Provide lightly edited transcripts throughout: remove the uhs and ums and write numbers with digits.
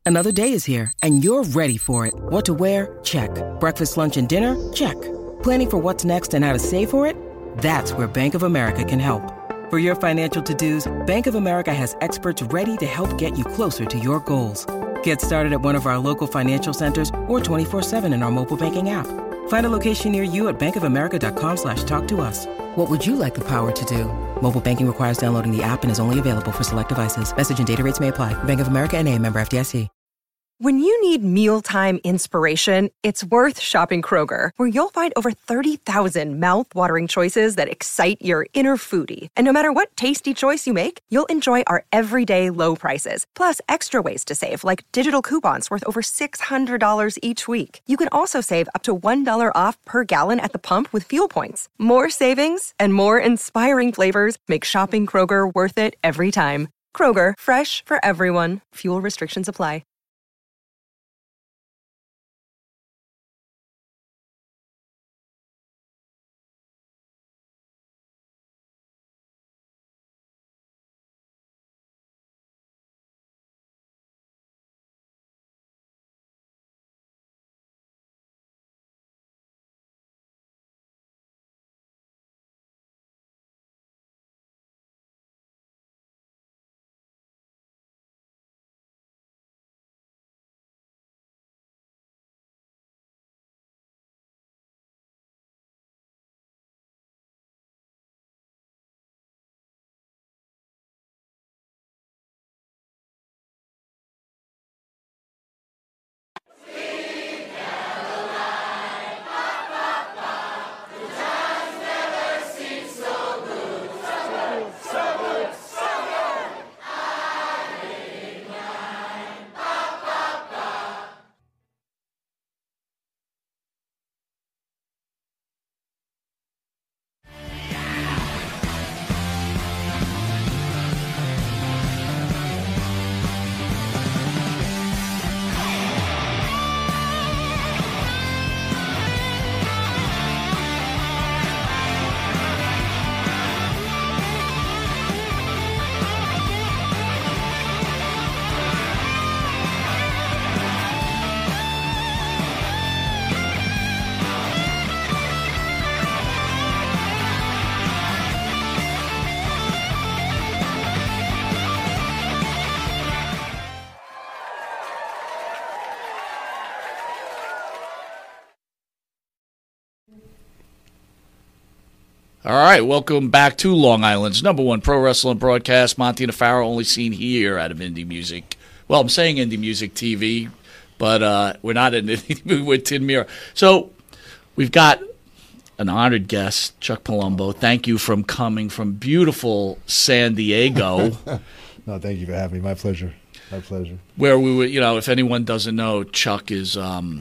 Another day is here, and you're ready for it. What to wear? Check. Breakfast, lunch, and dinner? Check. Planning for what's next and how to save for it? That's where Bank of America can help. For your financial to-dos, Bank of America has experts ready to help get you closer to your goals. Get started at one of our local financial centers or 24/7 in our mobile banking app. Find a location near you at bankofamerica.com/talktous. What would you like the power to do? Mobile banking requires downloading the app and is only available for select devices. Message and data rates may apply. Bank of America N.A., member FDIC. When you need mealtime inspiration, it's worth shopping Kroger, where you'll find over 30,000 mouth-watering choices that excite your inner foodie. And no matter what tasty choice you make, you'll enjoy our everyday low prices, plus extra ways to save, like digital coupons worth over $600 each week. You can also save up to $1 off per gallon at the pump with fuel points. More savings and more inspiring flavors make shopping Kroger worth it every time. Kroger, fresh for everyone. Fuel restrictions apply. All right, welcome back to Long Island's #1 pro wrestling broadcast. Monty Nefaro, only seen here out of Indie Music. Well, I'm saying Indie Music TV, but we're not in Indie with Tin Mirror. So we've got an honored guest, Chuck Palumbo. Thank you for coming from beautiful San Diego. No, thank you for having me. My pleasure. My pleasure. Where we were, if anyone doesn't know, Chuck is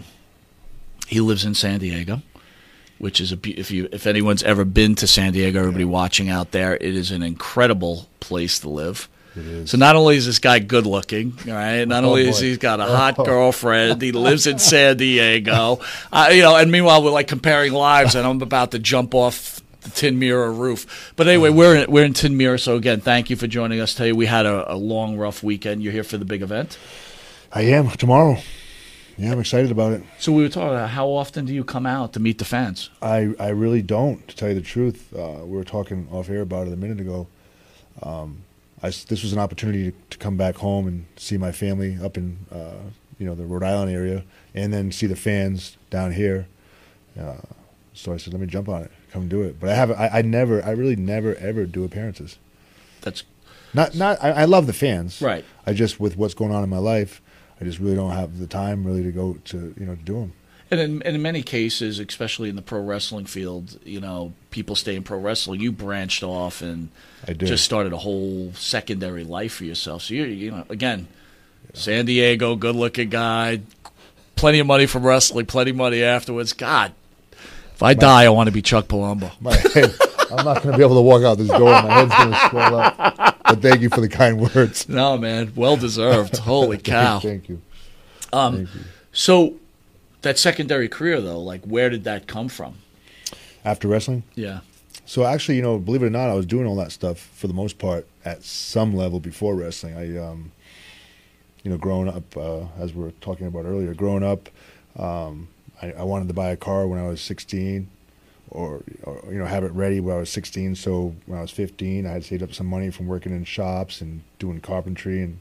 he lives in San Diego, which is if anyone's ever been to San Diego, everybody watching out there, it is an incredible place to live. It is. So not only is this guy good looking, all right, not only is he's got a hot girlfriend, he lives in San Diego, and meanwhile we're like comparing lives, and I'm about to jump off the Tin Mirror roof. But anyway, we're in Tin Mirror, so again, thank you for joining us today. We had a long, rough weekend. You're here for the big event? I am, tomorrow. Yeah, I'm excited about it. So we were talking about how often do you come out to meet the fans? I really don't, to tell you the truth. We were talking off air about it a minute ago. This was an opportunity to come back home and see my family up in the Rhode Island area, and then see the fans down here. So I said, let me jump on it, come do it. But I really never ever do appearances. That's not. I love the fans. Right. I just, with what's going on in my life, I just really don't have the time really to go to to do them. And in many cases, especially in the pro wrestling field, people stay in pro wrestling. You branched off and just started a whole secondary life for yourself. So again, San Diego, good-looking guy, plenty of money from wrestling, plenty of money afterwards. God, if I die, I want to be Chuck Palumbo. I'm not going to be able to walk out this door. My head's going to swell up. But thank you for the kind words. No, man, well deserved. Holy cow! Thank you. Thank you. So that secondary career, though, where did that come from? After wrestling? Yeah. So actually, believe it or not, I was doing all that stuff for the most part at some level before wrestling. growing up, as we were talking about earlier, growing up, I wanted to buy a car when I was 16, or have it ready when I was 16. So when I was 15, I had saved up some money from working in shops and doing carpentry, and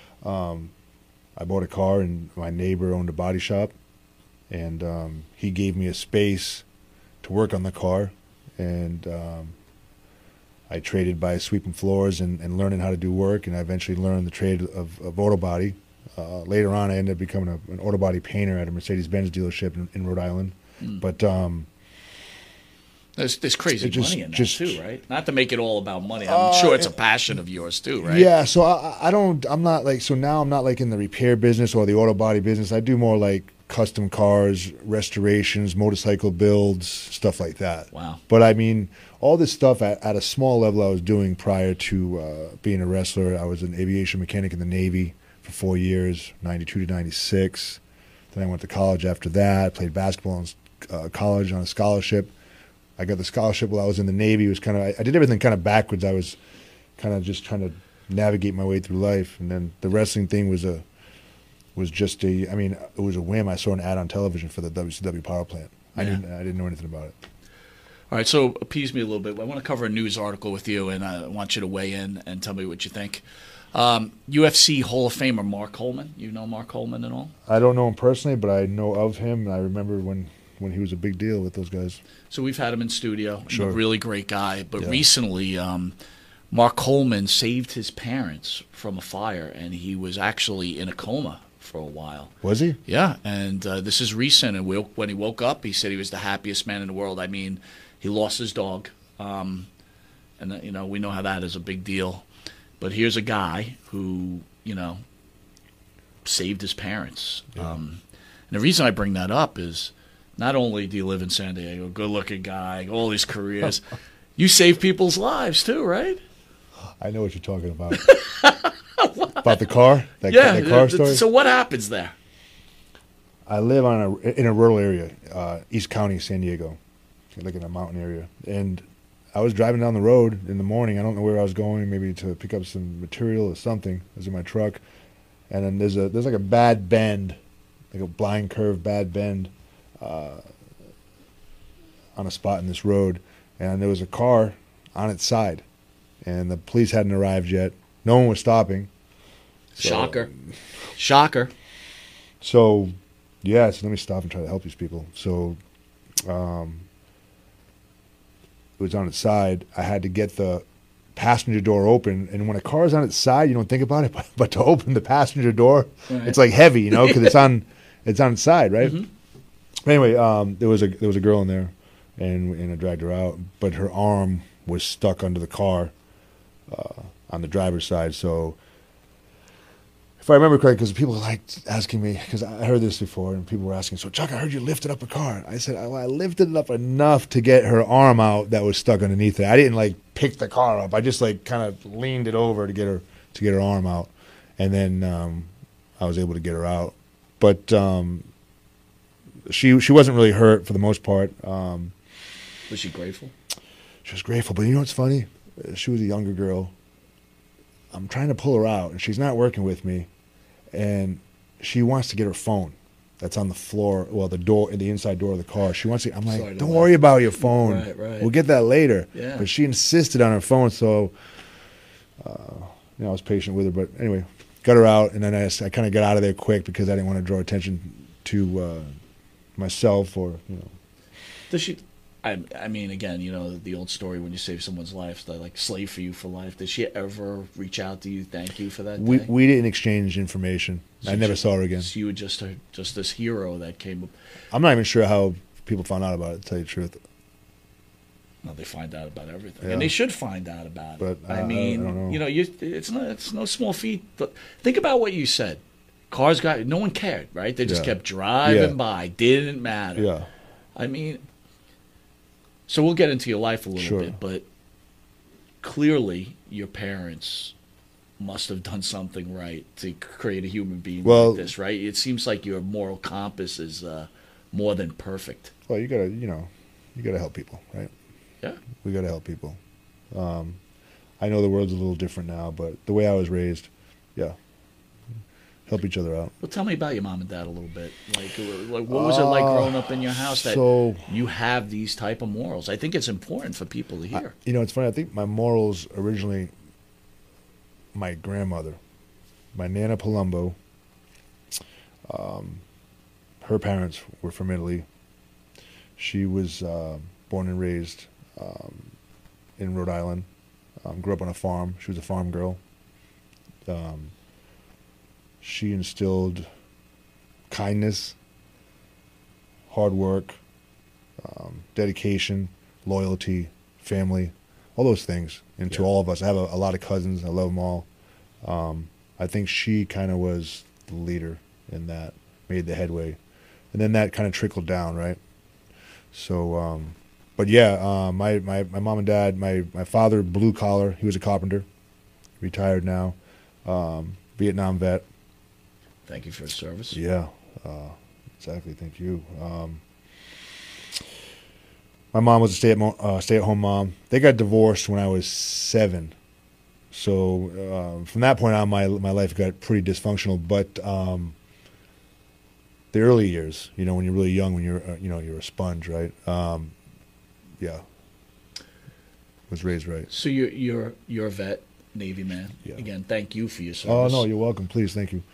I bought a car, and my neighbor owned a body shop, and he gave me a space to work on the car, and I traded by sweeping floors and learning how to do work, and I eventually learned the trade of auto body. Later on, I ended up becoming an auto body painter at a Mercedes-Benz dealership in Rhode Island. But there's crazy money in that too, right? Not to make it all about money. I'm sure it's a passion of yours too, right? Yeah. So I'm not like, so now I'm not like in the repair business or the auto body business. I do more like custom cars, restorations, motorcycle builds, stuff like that. Wow. But I mean, all this stuff at a small level I was doing prior to being a wrestler. I was an aviation mechanic in the Navy for 4 years, 92 to 96. Then I went to college after that, played basketball in college on a scholarship. I got the scholarship while I was in the Navy. It was I did everything kind of backwards. I was kind of just trying to navigate my way through life. And then the wrestling thing was it was a whim. I saw an ad on television for the WCW power plant. I didn't know anything about it. All right, so appease me a little bit. I want to cover a news article with you, and I want you to weigh in and tell me what you think. UFC Hall of Famer Mark Coleman. You know Mark Coleman at all? I don't know him personally, but I know of him, and I remember when he was a big deal with those guys. So we've had him in studio. Sure. A really great guy. But recently, Mark Coleman saved his parents from a fire, and he was actually in a coma for a while. Was he? Yeah, and this is recent. And when he woke up, he said he was the happiest man in the world. I mean, he lost his dog, and we know how that is a big deal. But here's a guy who saved his parents. Yeah. And the reason I bring that up is not only do you live in San Diego, good-looking guy, all these careers, you save people's lives too, right? I know what you're talking about. About the car? That car story? So what happens there? I live in a rural area, East County, San Diego, like in a mountain area. And I was driving down the road in the morning. I don't know where I was going, maybe to pick up some material or something. I was in my truck. And then there's like a bad bend, like a blind curve bad bend on a spot in this road. And there was a car on its side. And the police hadn't arrived yet. No one was stopping. So, Shocker. So, yeah, so let me stop and try to help these people. So, it was on its side. I had to get the passenger door open. And when a car is on its side, you don't think about it. But to open the passenger door, right. It's like heavy, because it's on its side, right? Mm-hmm. But anyway, there was a girl in there, and I dragged her out. But her arm was stuck under the car on the driver's side. So, if I remember correctly, because people were asking me, because I heard this before, and people were asking, so Chuck, I heard you lifted up a car. I said, I lifted it up enough to get her arm out that was stuck underneath it. I didn't pick the car up. I just kind of leaned it over to get her arm out, and then I was able to get her out. But she wasn't really hurt for the most part. Was she grateful? She was grateful, but you know what's funny? She was a younger girl. I'm trying to pull her out, and she's not working with me. And she wants to get her phone that's on the floor, the inside door of the car. She wants to. I'm like, don't worry about your phone. Right. We'll get that later. Yeah. But she insisted on her phone, so I was patient with her. But anyway, got her out, and then I kind of got out of there quick because I didn't want to draw attention to myself or. Does she? I mean, again, the old story when you save someone's life, they slave for you for life. Did she ever reach out to you, thank you for that day? We didn't exchange information. So I never saw her again. So you were just this hero that came up. I'm not even sure how people found out about it, to tell you the truth. Well, they find out about everything, yeah. And they should find out about it. But I mean, it's no small feat. But think about what you said. Cars no one cared, right? They just kept driving by. Didn't matter. Yeah. I mean. So we'll get into your life a little bit, but clearly your parents must have done something right to create a human being like this, right? It seems like your moral compass is more than perfect. Well, you gotta help people, right? Yeah, we gotta help people. I know the world's a little different now, but the way I was raised, yeah, help each other out. Well, tell me about your mom and dad a little bit. Like what was it like growing up in your house that you have these type of morals? I think it's important for people to hear. It's funny. I think my morals originally, my grandmother, my Nana Palumbo, her parents were from Italy. She was born and raised in Rhode Island. Grew up on a farm. She was a farm girl. She instilled kindness, hard work, dedication, loyalty, family, all those things into all of us. I have a lot of cousins. I love them all. I think she kind of was the leader in that, made the headway. And then that kind of trickled down, right? So, but yeah, my mom and dad, my father, blue collar, he was a carpenter, retired now, Vietnam vet. Thank you for your service. Yeah, exactly. Thank you. My mom was a stay-at-home mom. They got divorced when I was 7. So from that point on, my life got pretty dysfunctional. But the early years, when you're really young, when you're a sponge, right? Yeah, was raised right. So you're a vet, Navy man. Yeah. Again, thank you for your service. Oh no, you're welcome. Please, thank you.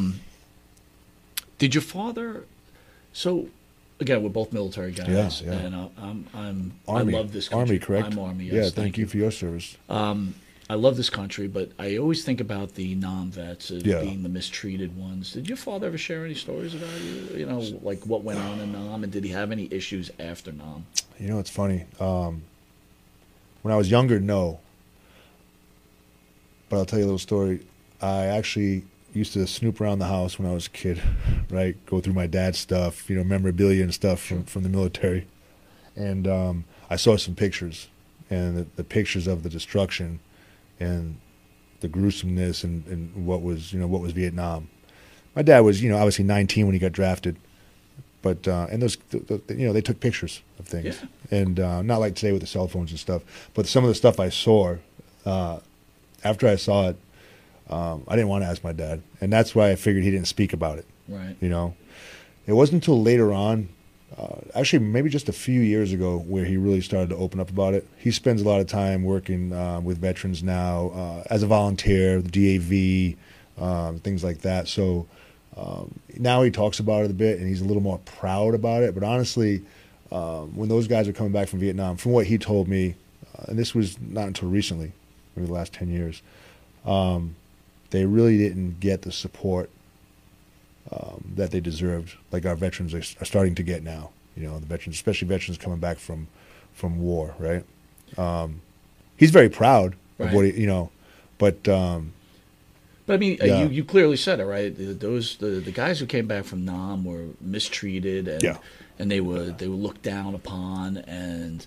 Did your father? So again, we're both military guys, yeah. and I'm Army. I love this country. Army, correct? I'm Army. Yes, Yeah, thank you for your service. I love this country, but I always think about the non-vets as Yeah. being the mistreated ones. Did your father ever share any stories about you? Like what went on in Nam, and did he have any issues after Nam? It's funny. When I was younger, no. But I'll tell you a little story. I actually used to snoop around the house when I was a kid, right? Go through my dad's stuff, memorabilia and stuff from the military. And I saw some pictures, and the pictures of the destruction and the gruesomeness and what was Vietnam. My dad was, obviously 19 when he got drafted. But and those, they took pictures of things, and not like today with the cell phones and stuff. But some of the stuff I saw, after I saw it, I didn't want to ask my dad, and that's why I figured he didn't speak about it. Right. It wasn't until later on, actually maybe just a few years ago, where he really started to open up about it. He spends a lot of time working with veterans now as a volunteer, the DAV, things like that. So. Now he talks about it a bit, and he's a little more proud about it. But honestly, when those guys are coming back from Vietnam, from what he told me, and this was not until recently, maybe the last 10 years, they really didn't get the support that they deserved, like our veterans are starting to get now. The veterans, especially veterans coming back from war, right? He's very proud of what but. But I mean, you clearly said it, right? The guys who came back from Nam were mistreated, and they were looked down upon. And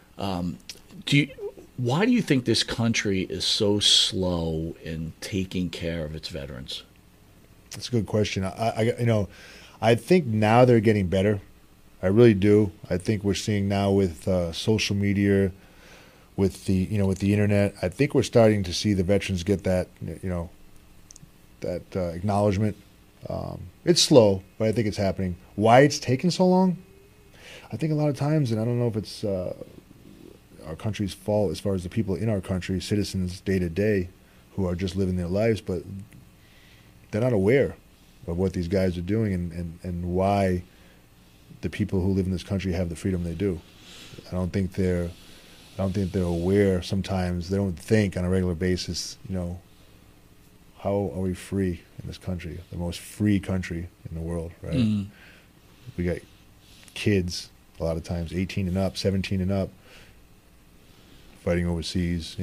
why do you think this country is so slow in taking care of its veterans? That's a good question. I think now they're getting better. I really do. I think we're seeing now with social media, with the internet. I think we're starting to see the veterans get that that acknowledgement. It's slow, but I think it's happening. Why it's taken so long? I think a lot of times, and I don't know if it's our country's fault as far as the people in our country, citizens day to day, who are just living their lives, but they're not aware of what these guys are doing and why the people who live in this country have the freedom they do. I don't think they're aware sometimes. They don't think on a regular basis, how are we free in this country? The most free country in the world, right? Mm. We got kids, a lot of times, 18 and up, 17 and up, fighting overseas,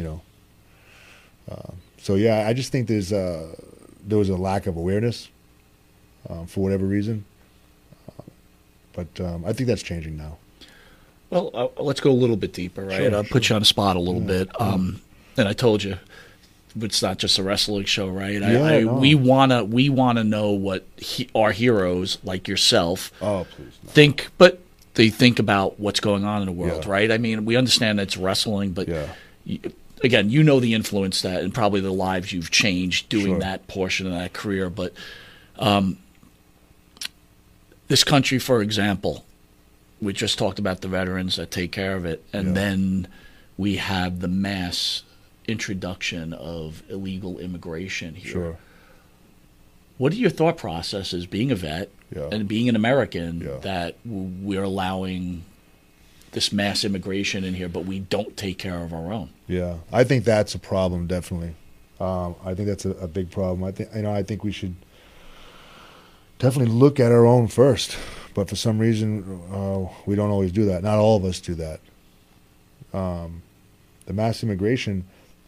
So, yeah, I just think there was a lack of awareness for whatever reason. But I think that's changing now. Well, let's go a little bit deeper, right? Sure, I'll put you on the spot a little bit. And I told you, it's not just a wrestling show, right? No. We wanna know what our heroes like yourself think, but they think about what's going on in the world, right? I mean, we understand that it's wrestling, but again, the influence that and probably the lives you've changed doing that portion of that career. But This country, for example, we just talked about the veterans that take care of it, and then we have the mass introduction of illegal immigration here. Sure. What are your thought processes, being a vet and being an American, that we're allowing this mass immigration in here, but we don't take care of our own? Yeah, I think that's a problem, definitely. I think that's a big problem. I think we should definitely look at our own first, but for some reason we don't always do that. Not all of us do that. The mass immigration,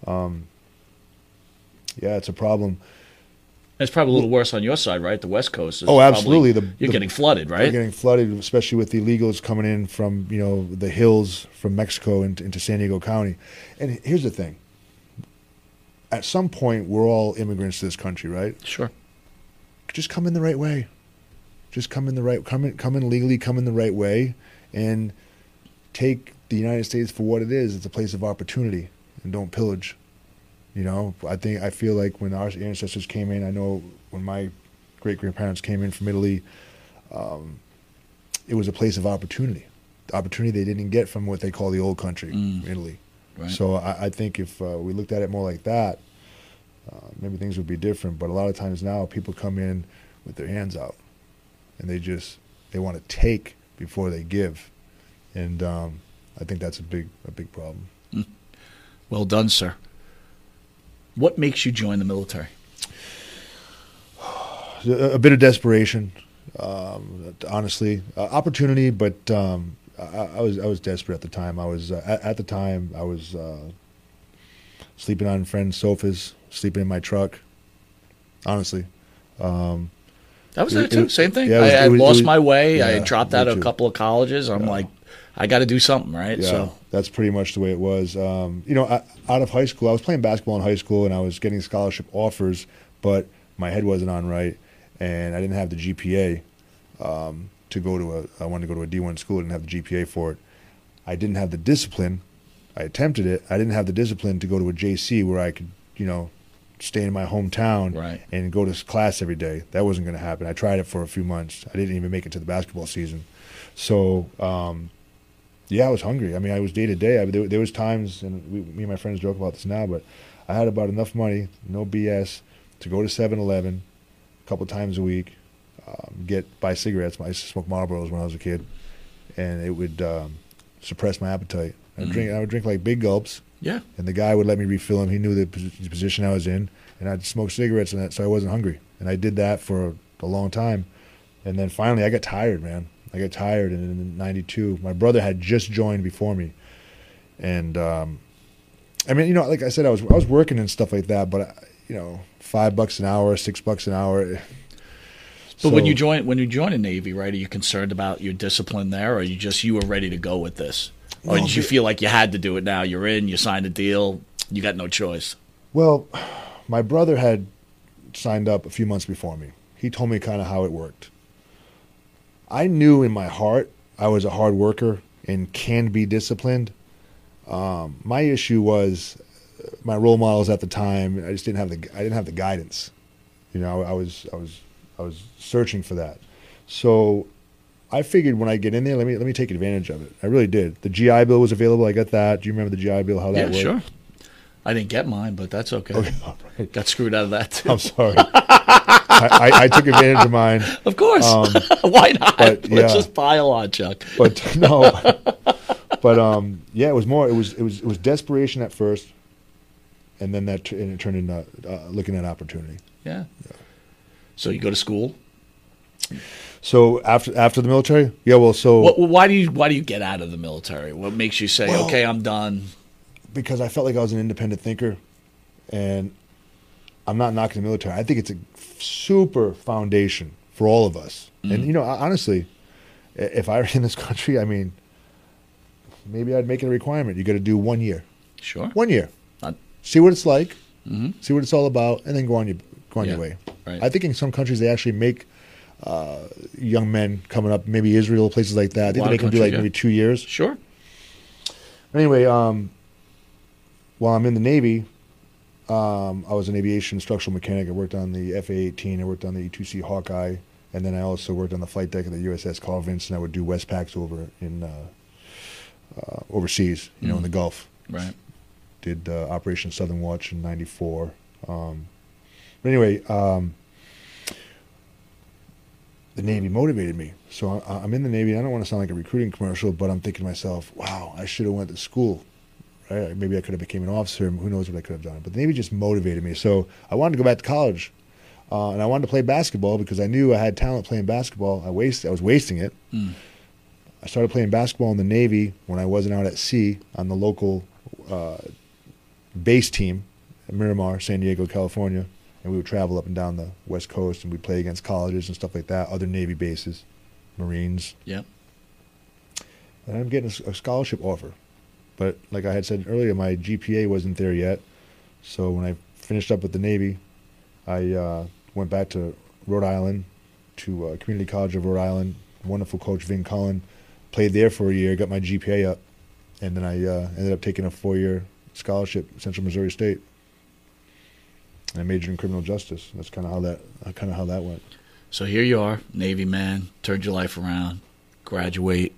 it's a problem. It's probably a little worse on your side, right? The West Coast. Absolutely. You're getting flooded, right? You're getting flooded, especially with the illegals coming in from the hills from Mexico into San Diego County. And here's the thing: at some point, we're all immigrants to this country, right? Sure. Just come in the right way. Just come in legally, come in the right way, and take the United States for what it is. It's a place of opportunity, and don't pillage. I feel like when our ancestors came in, I know when my great-grandparents came in from Italy, it was a place of opportunity. The opportunity they didn't get from what they call the old country, Italy. Right. So I think if we looked at it more like that, maybe things would be different. But a lot of times now, people come in with their hands out, and they want to take before they give, and I think that's a big problem. Well done, sir. What makes you join the military? A bit of desperation, honestly, opportunity, but I was desperate at the time. I was sleeping on friends' sofas, sleeping in my truck. Honestly, that was there too. Same thing. Yeah, I had lost my way. Yeah, I had dropped out of a too. couple of colleges. I'm like, I got to do something, right? Yeah, so that's pretty much the way it was. Out of high school, I was playing basketball in high school, and I was getting scholarship offers, but my head wasn't on right, and I didn't have the GPA to go to I wanted to go to a D1 school. I didn't have the GPA for it. I didn't have the discipline. I attempted it. I didn't have the discipline to go to a JC where I could, stay in my hometown and go to class every day. That wasn't going to happen. I tried it for a few months. I didn't even make it to the basketball season. So, I was hungry. I mean, I was day to day. There was times, and me and my friends joke about this now, but I had about enough money, no BS, to go to 7-Eleven a couple times a week, buy cigarettes. I used to smoke Marlboros when I was a kid, and it would suppress my appetite. I would drink like big gulps. yeah, And the guy would let me refill him. He knew the position I was in, and I'd smoke cigarettes and that, so I wasn't hungry. And I did that for a long time, and then finally I got tired, man. I got tired, and in '92, my brother had just joined before me, and like I said, I was working and stuff like that, but $5 an hour, $6 an hour. But when you join the Navy, right? Are you concerned about your discipline there, or you were ready to go with this? Or did you feel like you had to do it now? You're in, you signed a deal, you got no choice. Well, my brother had signed up a few months before me. He told me kind of how it worked. I knew in my heart I was a hard worker and can be disciplined. My issue was my role models at the time. I just didn't have the guidance. I was searching for that. So I figured when I get in there, let me take advantage of it. I really did. The GI Bill was available. I got that. Do you remember the GI Bill? How that worked? Yeah, sure. I didn't get mine, but that's okay. All right. Got screwed out of that too. I'm sorry. I took advantage of mine. Of course. Why not? But, Let's just pile on, Chuck. But no. It was more. It was desperation at first, and then it turned into looking at opportunity. Yeah. So you go to school. So after the military, Why do you get out of the military? What makes you say, okay, I'm done? Because I felt like I was an independent thinker, and I'm not knocking the military. I think it's a super foundation for all of us. And honestly, if I were in this country, I mean, maybe I'd make it a requirement. You got to do 1 year. Sure. 1 year. See what it's like. See what it's all about, and then go on your way. Right. I think in some countries they actually make young men coming up, maybe Israel, places like that. I think they make them do maybe 2 years. Sure. Anyway, while I'm in the Navy, I was an aviation structural mechanic. I worked on the FA-18. I worked on the E-2C Hawkeye. And then I also worked on the flight deck of the USS Carl Vinson. I would do Westpacks over in overseas, in the Gulf. Right. Did Operation Southern Watch in '94. But anyway, the Navy motivated me. So I'm in the Navy. I don't want to sound like a recruiting commercial, but I'm thinking to myself, wow, I should have went to school. Right? Maybe I could have became an officer. Who knows what I could have done. But the Navy just motivated me. So I wanted to go back to college. And I wanted to play basketball because I knew I had talent playing basketball. I was wasting it. I started playing basketball in the Navy when I wasn't out at sea on the local base team at Miramar, San Diego, California. And we would travel up and down the West Coast, and we'd play against colleges and stuff like that, other Navy bases, Marines. Yep. And I'm getting a scholarship offer. But like I had said earlier, my GPA wasn't there yet. So when I finished up with the Navy, I went back to Rhode Island, to Community College of Rhode Island. Wonderful coach, Vin Cullen. Played there for a year, got my GPA up, and then I ended up taking a 4-year scholarship at Central Missouri State. And I majored in criminal justice. That's kind of how that went. So here you are, Navy man, turned your life around, graduate.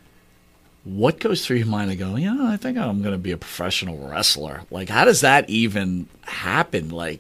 What goes through your mind to go, I think I'm going to be a professional wrestler? Like, how does that even happen? Like,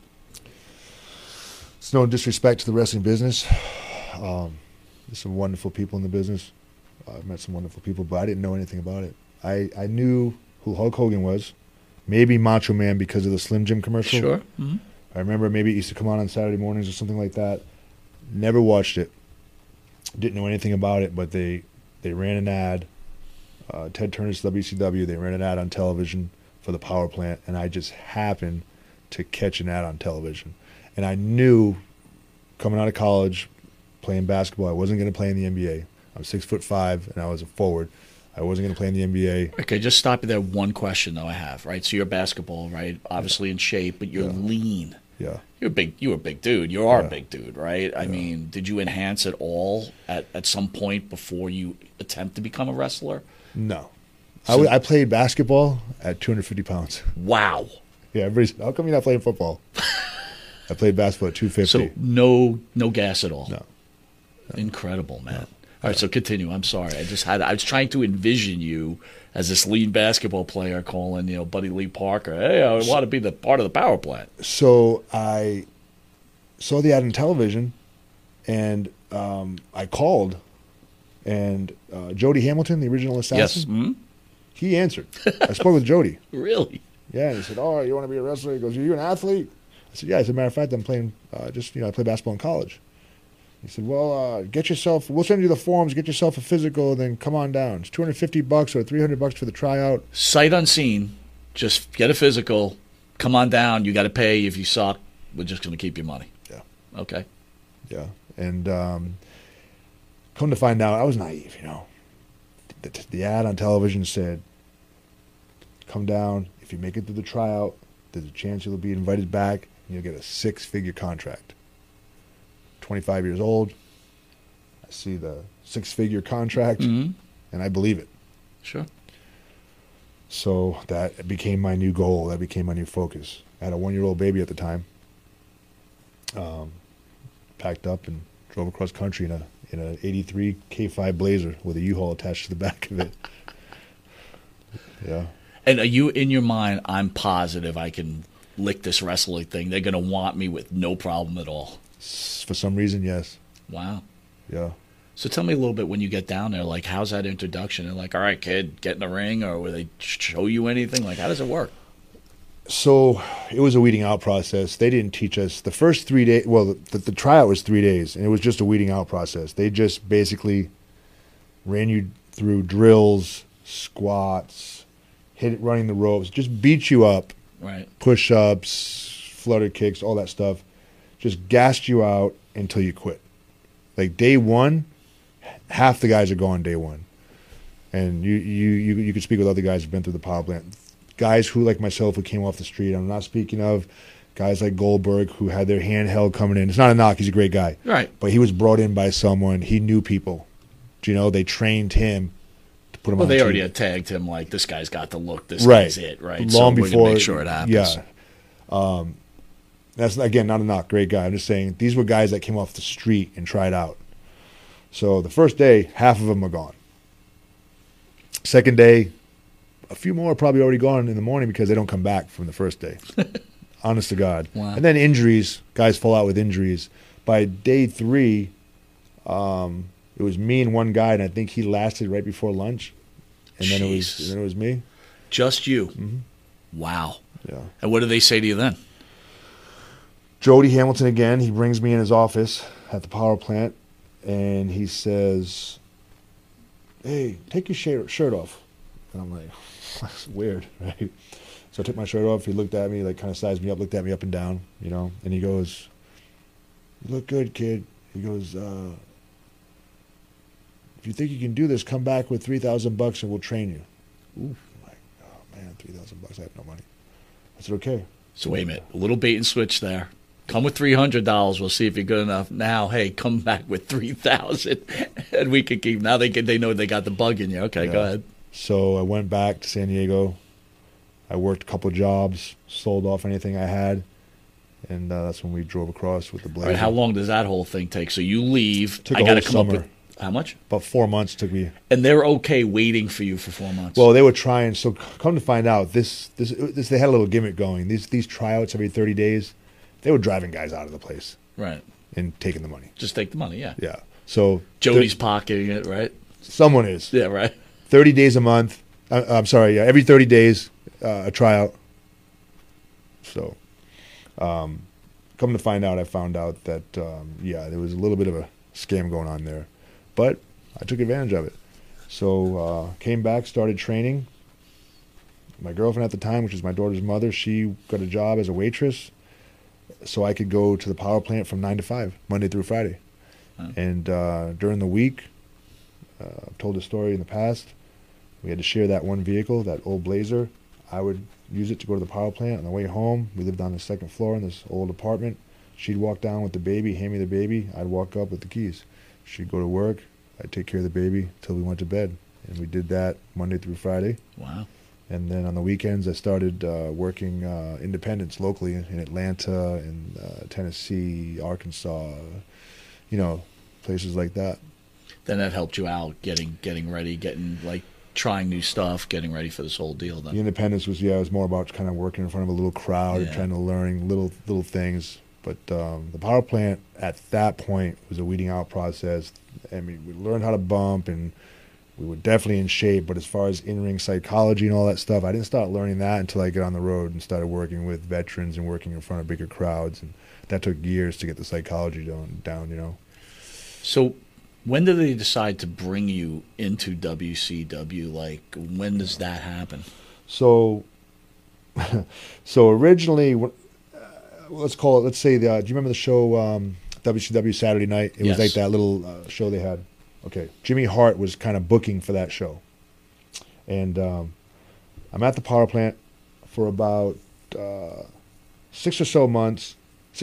it's no disrespect to the wrestling business. There's some wonderful people in the business. I've met some wonderful people, but I didn't know anything about it. I knew who Hulk Hogan was, maybe Macho Man because of the Slim Jim commercial. Sure. Mm-hmm. I remember maybe it used to come on Saturday mornings or something like that. Never watched it. Didn't know anything about it, but they ran an ad. Ted Turner's WCW, they ran an ad on television for the power plant, and I just happened to catch an ad on television. And I knew coming out of college, playing basketball, I wasn't going to play in the NBA. I'm 6'5", and I was a forward. I wasn't going to play in the NBA. Okay, just stop you there. One question, though, I have, right? So you're basketball, right? Obviously in shape, but you're lean. Yeah. You were a big dude. You are a big dude, right? I mean, did you enhance at all at some point before you attempt to become a wrestler? No. So, I played basketball at 250 pounds. Wow. Yeah, everybody's, how come you're not playing football? I played basketball at 250. So no gas at all? No. Incredible, man. No. All right, so continue. I'm sorry. I was trying to envision you as this lead basketball player calling, Buddy Lee Parker, hey, I want to be the part of the power plant. So I saw the ad on television, and I called, and Jody Hamilton, the original assassin, yes. Mm-hmm. He answered. I spoke with Jody. Really? Yeah, and he said, oh, you want to be a wrestler? He goes, are you an athlete? I said, yeah. As a matter of fact, I'm playing, I play basketball in college. He said, well, we'll send you the forms, get yourself a physical, and then come on down. It's $250 or $300 for the tryout. Sight unseen, just get a physical, come on down. You got to pay. If you suck, we're just going to keep your money. Yeah. Okay. Yeah. And come to find out, I was naive, The ad on television said, come down. If you make it through the tryout, there's a chance you'll be invited back, and you'll get a 6-figure contract. 25 years old, I see the 6-figure contract, and I believe it. Sure. So that became my new goal. That became my new focus. I had a 1-year-old baby at the time. Packed up and drove across country in an '83 K5 Blazer with a U-Haul attached to the back of it. Yeah. And are you in your mind, I'm positive I can lick this wrestling thing. They're going to want me with no problem at all. For some reason, yes. Wow. Yeah. So tell me a little bit when you get down there, like, how's that introduction? They're like, all right, kid, get in the ring, or will they show you anything? Like, how does it work? So it was a weeding out process. They didn't teach us the first 3 days. Well, the tryout was 3 days, and it was just a weeding out process. They just basically ran you through drills, squats, running the ropes, just beat you up. Right. Push-ups, flutter kicks, all that stuff. Just gassed you out until you quit. Like day one, half the guys are gone day one. And you could speak with other guys who've been through the power plant. Guys who, like myself, who came off the street. I'm not speaking of guys like Goldberg who had their handheld coming in. It's not a knock. He's a great guy. Right. But he was brought in by someone. He knew people. They trained him to put him on they TV. already had tagged him like, this guy's got the look. This right. guy's it, right? Long so before, we're going to make sure it happens. Yeah. That's, again, not a knock, great guy. I'm just saying these were guys that came off the street and tried out. So the first day, half of them are gone. Second day, a few more are probably already gone in the morning because they don't come back from the first day. Honest to God. Wow. And then injuries, guys fall out with injuries. By day 3, it was me and one guy, and I think he lasted right before lunch. And then it was me. Just you? Mm-hmm. Wow. Yeah. And what do they say to you then? Jody Hamilton again, he brings me in his office at the power plant, and he says, "Hey, take your shirt off." And I'm like, that's weird, right? So I took my shirt off. He looked at me, like kind of sized me up, looked at me up and down, you know. And he goes, "You look good, kid." He goes, "If you think you can do this, come back with $3,000 and we'll train you." Ooh. I'm like, oh man, $3,000, I have no money. I said, okay. So wait a minute, a little bait and switch there. Come with $300. We'll see if you're good enough. Now, hey, come back with $3,000, and we can keep. Now they know they got the bug in you. Okay, Yeah. Go ahead. So I went back to San Diego. I worked a couple of jobs, sold off anything I had, and that's when we drove across with the Blazer. All right, how long does that whole thing take? So you leave. Took I a got to whole come up summer. with how much? About 4 months took me. And they're okay waiting for you for 4 months. Well, they were trying. So come to find out, this they had a little gimmick going. These tryouts every 30 days, they were driving guys out of the place right. and taking the money. Just take the money. Yeah. Yeah. So Jody's pocketing it, right? someone is. Yeah. Right. 30 days a month. I'm sorry. Yeah, every 30 days a tryout. So, come to find out, I found out that there was a little bit of a scam going on there, but I took advantage of it. So came back, started training. My girlfriend at the time, which is my daughter's mother, she got a job as a waitress, so I could go to the power plant from 9 to 5, Monday through Friday. Huh. And during the week, I've told the story in the past, we had to share that one vehicle, that old Blazer. I would use it to go to the power plant. On the way home, we lived on the second floor in this old apartment. She'd walk down with the baby, hand me the baby. I'd walk up with the keys. She'd go to work. I'd take care of the baby till we went to bed. And we did that Monday through Friday. Wow. And then on the weekends, I started working independents locally in Atlanta and Tennessee, Arkansas, places like that. Then that helped you out getting ready, trying new stuff, getting ready for this whole deal. Then The independence was more about kind of working in front of a little crowd and trying to learn little things. But the power plant at that point was a weeding out process. I mean, we learned how to bump, and we were definitely in shape. But as far as in-ring psychology and all that stuff, I didn't start learning that until I got on the road and started working with veterans and working in front of bigger crowds. And that took years to get the psychology down. So when did they decide to bring you into WCW? Like, when does that happen? So originally, let's say, do you remember the show WCW Saturday Night? It was like that little show they had. Okay, Jimmy Hart was kind of booking for that show. And I'm at the power plant for about 6 or 7 months.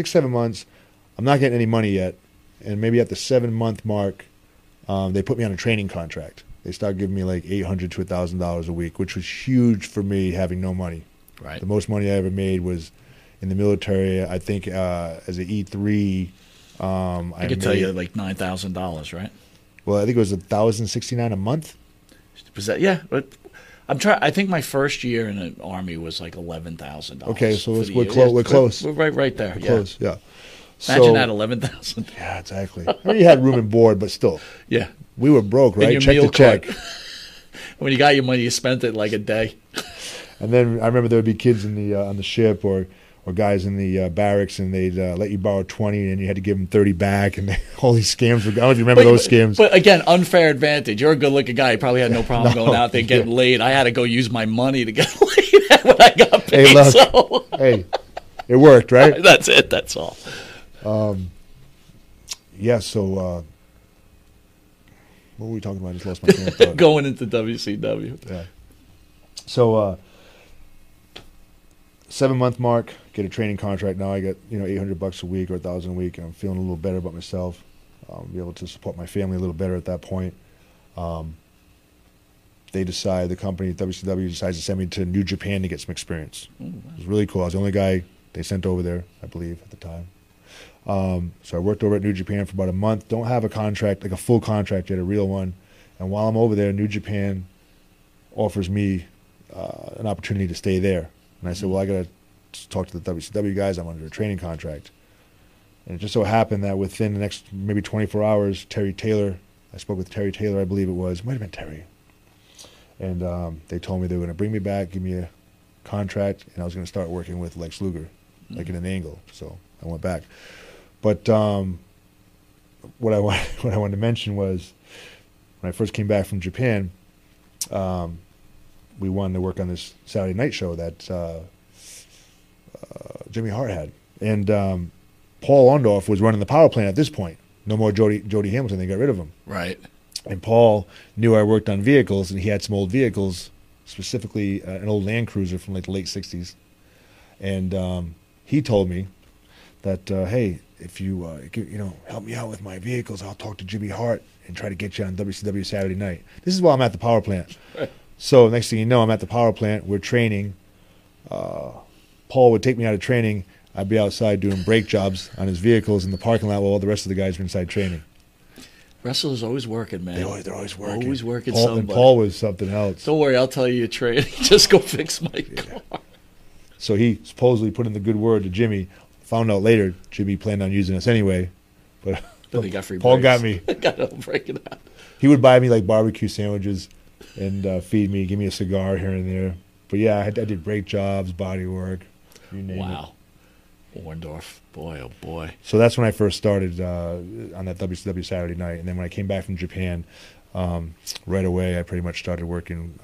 I'm not getting any money yet. And maybe at the 7-month mark, they put me on a training contract. They started giving me like $800 to $1,000 a week, which was huge for me having no money. Right. The most money I ever made was in the military. I think as an E3, I could tell you like $9,000, right? Well, I think it was $1,069 a month. Was that? Yeah, but I think my first year in the Army was like $11,000. Okay, so we're close. close. We're right there. We're close. Yeah. Imagine that, 11,000. Yeah, exactly. I mean, you had room and board, but still. Yeah. We were broke, right? And your Check meal to check. card. When you got your money, you spent it like a day. And then I remember there would be kids in the on the ship or guys in the barracks, and they'd let you borrow 20, and you had to give them 30 back, and all these scams. I don't know if you remember those scams. But again, unfair advantage. You're a good-looking guy. You probably had no problem going out there getting laid. I had to go use my money to get laid when I got paid. Hey, look. Hey, it worked, right? That's it. That's all. Yeah, so what were we talking about? I just lost my train of thought. Going into WCW. Yeah. So 7-month mark, get a training contract. Now I get $800 a week or $1,000 a week, and I'm feeling a little better about myself. Be able to support my family a little better at that point. The company WCW decides to send me to New Japan to get some experience. It was really cool. I was the only guy they sent over there, I believe, at the time. So I worked over at New Japan for about a month. Don't have a contract, like a full contract yet, a real one. And while I'm over there, New Japan offers me an opportunity to stay there. And I said, well, I got to talk to the WCW guys. I'm under a training contract. And it just so happened that within the next maybe 24 hours, Terry Taylor, I spoke with Terry Taylor, I believe it was. Might have been Terry. And they told me they were going to bring me back, give me a contract, and I was going to start working with Lex Luger, like in an angle. So I went back. But what I wanted to mention was when I first came back from Japan, we wanted to work on this Saturday night show that Jimmy Hart had. And Paul Orndorff was running the power plant at this point. No more Jody Hamilton. They got rid of him. Right. And Paul knew I worked on vehicles, and he had some old vehicles, specifically an old Land Cruiser from like the late 60s. And he told me that, hey, if you help me out with my vehicles, I'll talk to Jimmy Hart and try to get you on WCW Saturday night. This is while I'm at the power plant. So next thing you know, I'm at the power plant. We're training. Paul would take me out of training. I'd be outside doing brake jobs on his vehicles in the parking lot while all the rest of the guys were inside training. Wrestlers always working, man. They're always working. Always working Paul, somebody. And Paul was something else. Don't worry, I'll tell you a trade. Just go fix my car. So he supposedly put in the good word to Jimmy. Found out later Jimmy planned on using us anyway. But he got free Paul breaks. got me. Got no breaking out. He would buy me like barbecue sandwiches and feed me, give me a cigar here and there. But yeah, I did brake jobs, body work, you name it. Wow. Orndorff, boy, oh boy. So that's when I first started on that WCW Saturday night. And then when I came back from Japan, right away I pretty much started working,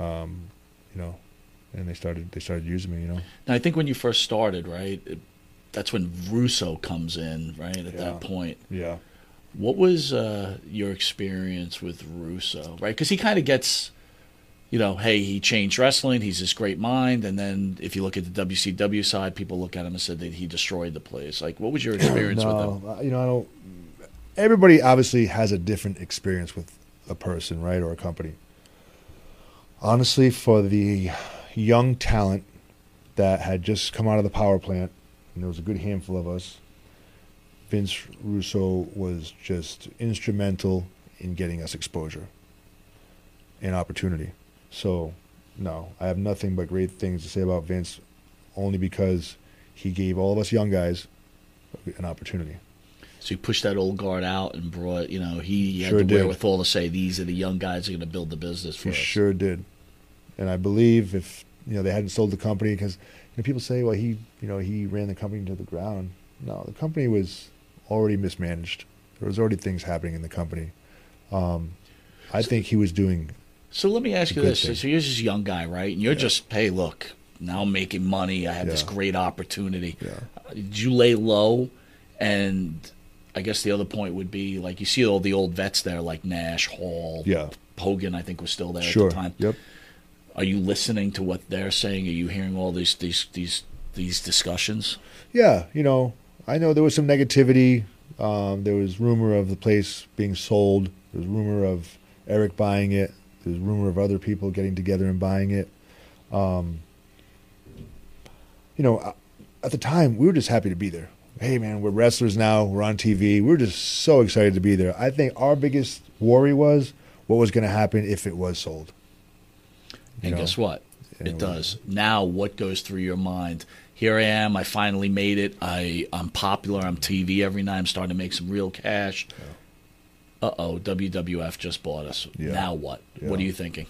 and they started using me, Now, I think when you first started, right, that's when Russo comes in, right, at that point. Yeah. What was your experience with Russo, right? Because he kind of gets, hey, he changed wrestling. He's this great mind. And then if you look at the WCW side, people look at him and said that he destroyed the place. Like, what was your experience with him? I don't. Everybody obviously has a different experience with a person, right, or a company. Honestly, for the young talent that had just come out of the power plant, and there was a good handful of us, Vince Russo was just instrumental in getting us exposure and opportunity. So, no, I have nothing but great things to say about Vince, only because he gave all of us young guys an opportunity. So he pushed that old guard out and brought, he had Sure the did. wherewithal to say, these are the young guys who are going to build the business for He us. sure did. And I believe if, they hadn't sold the company, because people say, well, he ran the company to the ground. No, the company was already mismanaged. There was already things happening in the company. I think he was doing. So let me ask you Good this. thing. So you're this young guy, right? And you're just, hey, look, now I'm making money. I have this Yeah. great opportunity. Yeah. Did you lay low? And I guess the other point would be, like, you see all the old vets there, like Nash, Hall, Yeah. Hogan, I think, was still there Sure. at the time. Yep. Are you listening to what they're saying? Are you hearing all these discussions? Yeah, I know there was some negativity. There was rumor of the place being sold. There was rumor of Eric buying it. There was rumor of other people getting together and buying it. At the time, we were just happy to be there. Hey, man, we're wrestlers now. We're on TV. We were just so excited to be there. I think our biggest worry was what was going to happen if it was sold. And guess what? It does. Now what goes through your mind? Here I am. I finally made it. I'm popular. I'm TV every night. I'm starting to make some real cash. Yeah. Uh-oh, WWF just bought us. Yeah. Now what? Yeah. What are you thinking?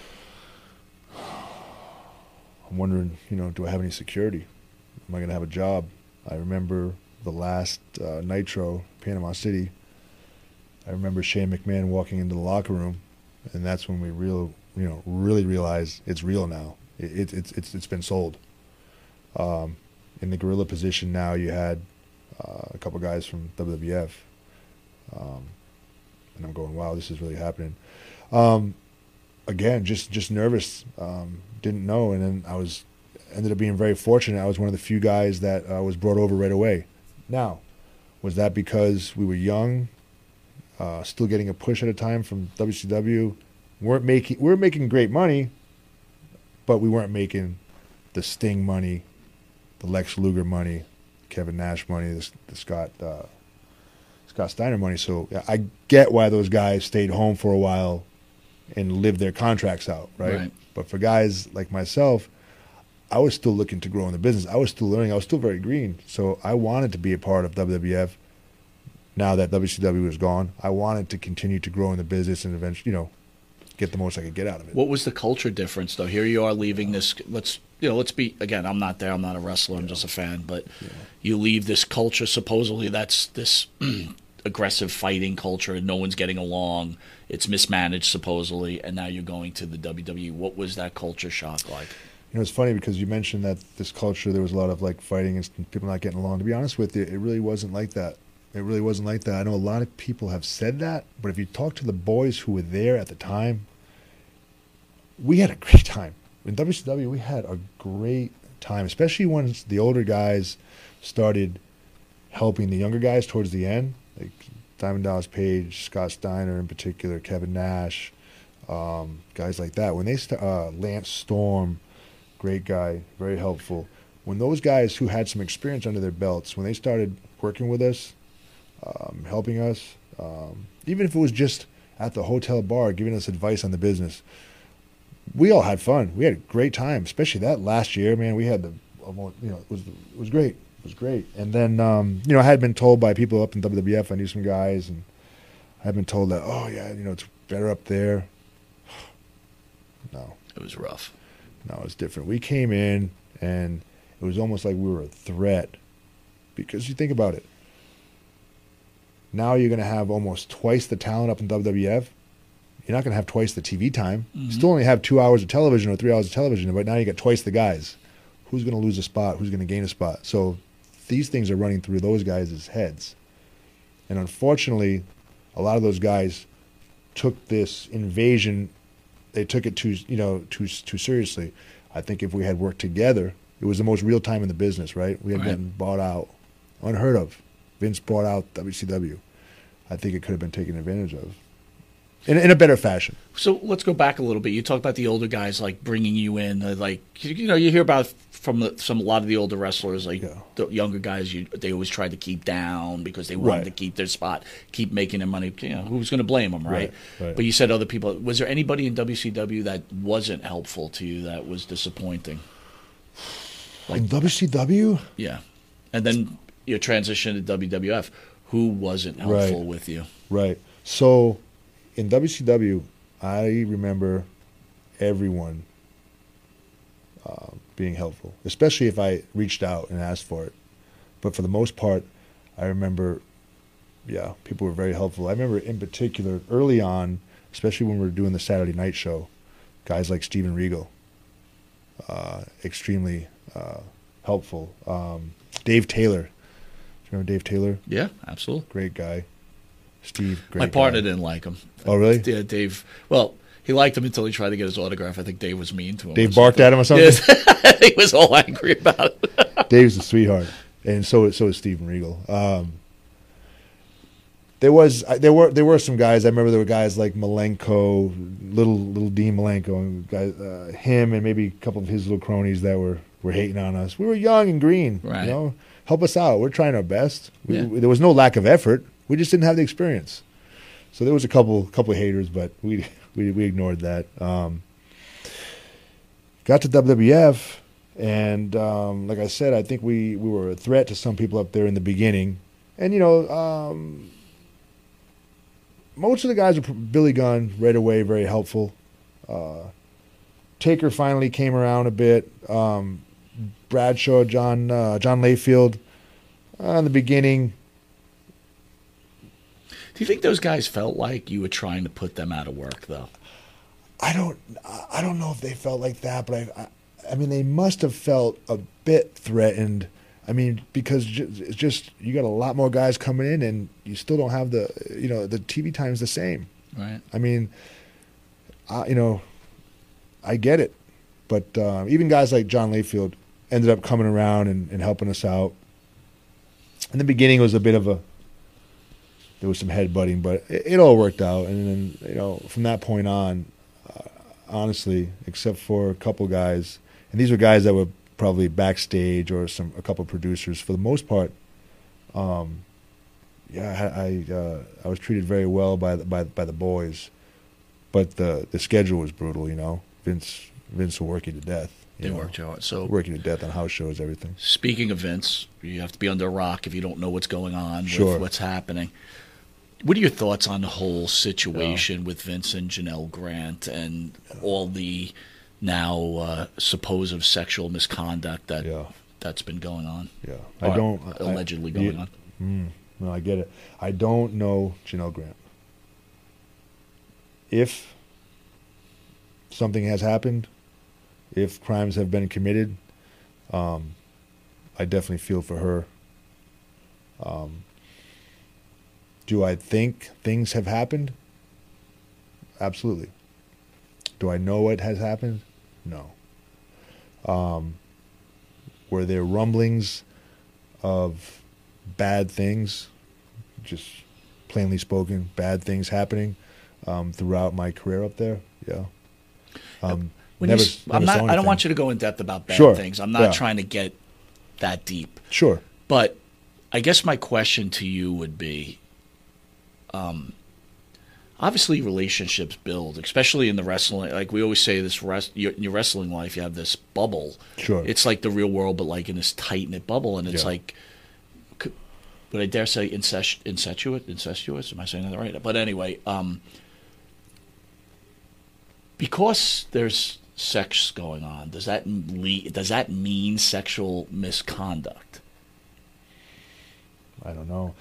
I'm wondering, do I have any security? Am I going to have a job? I remember the last Nitro, Panama City. I remember Shane McMahon walking into the locker room, and that's when we really realized it's real now. It's been sold. In the gorilla position now, you had a couple guys from WWF, and I'm going, wow, this is really happening. Again, just nervous, didn't know, and then ended up being very fortunate. I was one of the few guys that was brought over right away. Now, was that because we were young, still getting a push at a time from WCW? We were making great money, but we weren't making the Sting money, the Lex Luger money, Kevin Nash money, the Scott Steiner money. So I get why those guys stayed home for a while and lived their contracts out, right? But for guys like myself, I was still looking to grow in the business. I was still learning. I was still very green. So I wanted to be a part of WWF. Now that WCW was gone, I wanted to continue to grow in the business and eventually, get the most I could get out of it. What was the culture difference, though? Here you are leaving this. Let's be again. I'm not there. I'm not a wrestler. I'm just a fan. But you leave this culture. Supposedly, that's this aggressive fighting culture, and no one's getting along. It's mismanaged, supposedly, and now you're going to the WWE. What was that culture shock like? It's funny because you mentioned that this culture, there was a lot of like fighting and people not getting along. To be honest with you, it really wasn't like that. It really wasn't like that. I know a lot of people have said that, but if you talk to the boys who were there at the time, we had a great time. In WCW, we had a great time, especially once the older guys started helping the younger guys towards the end, like Diamond Dallas Page, Scott Steiner in particular, Kevin Nash, guys like that. When they Lance Storm, great guy, very helpful. When those guys who had some experience under their belts, when they started working with us, helping us, even if it was just at the hotel bar giving us advice on the business, we all had fun. We had a great time, especially that last year, man. We had it was great. It was great. And then, I had been told by people up in WWF, I knew some guys, and I had been told that, it's better up there. No. It was rough. No, it was different. We came in, and it was almost like we were a threat. Because you think about it. Now you're going to have almost twice the talent up in WWF. You're not going to have twice the TV time. You still only have 2 hours of television or 3 hours of television, but now you get twice the guys. Who's going to lose a spot? Who's going to gain a spot? So these things are running through those guys' heads. And unfortunately, a lot of those guys took this invasion, they took it too seriously. I think if we had worked together, it was the most real time in the business, right? We had gotten bought out. Unheard of. Vince bought out WCW. I think it could have been taken advantage of in a better fashion. So let's go back a little bit. You talk about the older guys like bringing you in, you hear about from a lot of the older wrestlers, the younger guys. They always tried to keep down because they wanted to keep their spot, keep making their money. Who's going to blame them, right? But you said other people. Was there anybody in WCW that wasn't helpful to you? That was disappointing. In WCW, yeah, and then your transition to WWF. Who wasn't helpful with you? Right. So in WCW, I remember everyone being helpful, especially if I reached out and asked for it. But for the most part, I remember, people were very helpful. I remember in particular, early on, especially when we were doing the Saturday night show, guys like Steven Regal, extremely helpful. Dave Taylor. Remember Dave Taylor? Yeah, absolutely. Great guy. Steve, great My partner guy. didn't like him. Oh, really? Yeah, Dave. Well, he liked him until he tried to get his autograph. I think Dave was mean to him. Dave barked at him or something? Yes. He was all angry about it. Dave's a sweetheart. And so is Steven Regal. There were some guys. I remember there were guys like Malenko, little Dean Malenko, and him and maybe a couple of his little cronies that were hating on us. We were young and green. Right. Help us out. We're trying our best. There was no lack of effort. We just didn't have the experience. So there was a couple of haters, but we ignored that. Got to WWF, and like I said, I think we were a threat to some people up there in the beginning. And most of the guys were Billy Gunn right away, very helpful. Taker finally came around a bit. Bradshaw, John Layfield, in the beginning. Do you think those guys felt like you were trying to put them out of work, though? I don't know if they felt like that, but I mean, they must have felt a bit threatened. I mean, because it's just you got a lot more guys coming in, and you still don't have the TV time's the same. Right. I mean, I get it, but even guys like John Layfield ended up coming around and helping us out. In the beginning, it was a bit of there was some headbutting, but it all worked out. And then, from that point on, honestly, except for a couple guys, and these were guys that were probably backstage or a couple producers. For the most part, I was treated very well by the boys, but the schedule was brutal. You know, Vince will work you to death. They worked you out. So work you to death on house shows, everything. Speaking of Vince, you have to be under a rock if you don't know what's going on Sure. with what's happening. What are your thoughts on the whole situation with Vince and Janelle Grant and all the now supposed sexual misconduct that's been going on? Yeah, allegedly going on. No, I get it. I don't know Janelle Grant. If something has happened, if crimes have been committed, I definitely feel for her. Do I think things have happened? Absolutely. Do I know what has happened? No. Were there rumblings of bad things, just plainly spoken, bad things happening throughout my career up there? Yeah. I don't want you to go in depth about bad things. I'm not trying to get that deep. Sure. But I guess my question to you would be, obviously relationships build, especially in the wrestling. Like we always say, in your wrestling life, you have this bubble. Sure. It's like the real world, but like in this tight-knit bubble. And it's like, would I dare say incestuous? Am I saying that right? But anyway, because there's sex going on, does that mean sexual misconduct? I don't know.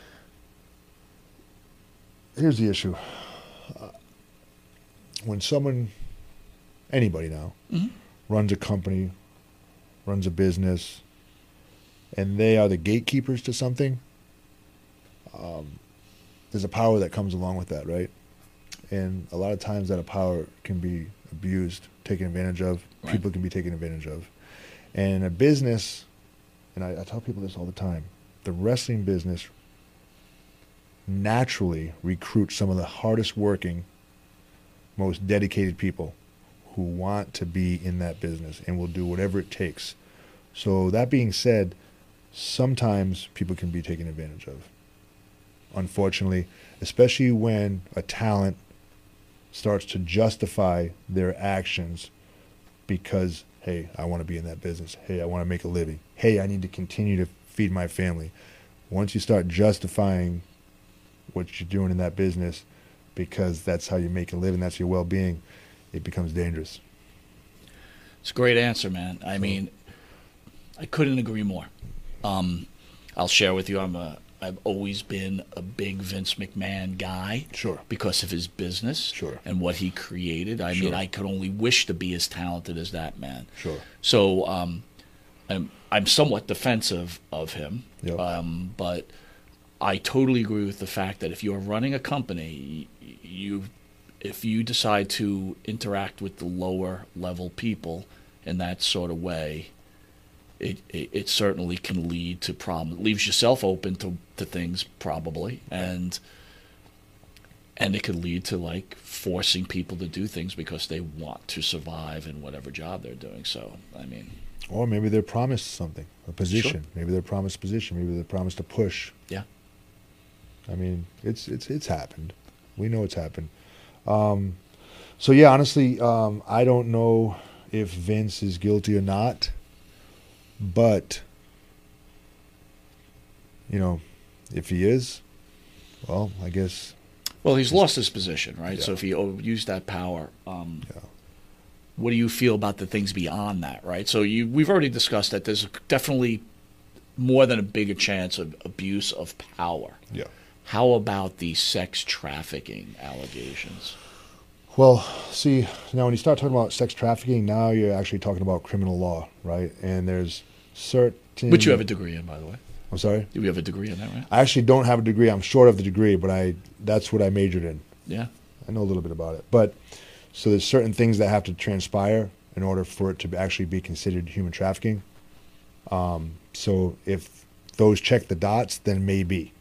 Here's the issue. When anybody now, runs a company, runs a business, and they are the gatekeepers to something, there's a power that comes along with that, right? And a lot of times that power can be abused, taken advantage of. Right. People can be taken advantage of. And in a business, and I tell people this all the time, the wrestling business naturally recruits some of the hardest working, most dedicated people who want to be in that business and will do whatever it takes. So that being said, sometimes people can be taken advantage of. Unfortunately, especially when a talent starts to justify their actions because, hey, I want to be in that business. Hey, I want to make a living. Hey, I need to continue to feed my family. Once you start justifying what you're doing in that business because that's how you make a living, that's your well-being, it becomes dangerous. It's a great answer, man. I mean, I couldn't agree more. I'll share with you, I've always been a big Vince McMahon guy. Sure. Because of his business. Sure. And what he created. I mean, I could only wish to be as talented as that man. Sure. So I'm somewhat defensive of him. Yep. But I totally agree with the fact that if you're running a company, if you decide to interact with the lower level people in that sort of way, it certainly can lead to problems. It leaves yourself open to things probably, and it could lead to like forcing people to do things because they want to survive in whatever job they're doing. So I mean, or maybe they're promised something, a position. Sure. Maybe they're promised a position. Maybe they're promised a push. Yeah. I mean, it's happened. We know it's happened. So yeah, honestly, I don't know if Vince is guilty or not. But, if he is, well, I guess. Well, he's lost his position, right? Yeah. So if he used that power, what do you feel about the things beyond that, right? So we've already discussed that there's definitely more than a bigger chance of abuse of power. Yeah. How about the sex trafficking allegations? Well, see, now when you start talking about sex trafficking, now you're actually talking about criminal law, right? And there's certain... Which you have a degree in, by the way. I'm sorry? You have a degree in that, right? I actually don't have a degree. I'm short of the degree, but that's what I majored in. Yeah. I know a little bit about it. But, so there's certain things that have to transpire in order for it to actually be considered human trafficking. So if those check the dots, then maybe.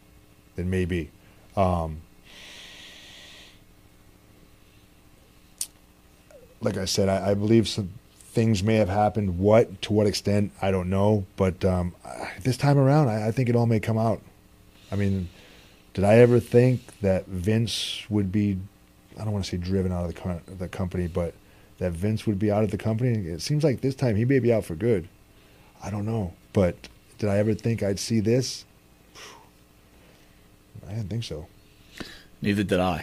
Like I said, I believe things may have happened. To what extent, I don't know. But this time around, I think it all may come out. I mean, did I ever think that Vince would be, I don't want to say driven out of the company, but that Vince would be out of the company? It seems like this time he may be out for good. I don't know. But did I ever think I'd see this? I didn't think so. Neither did I.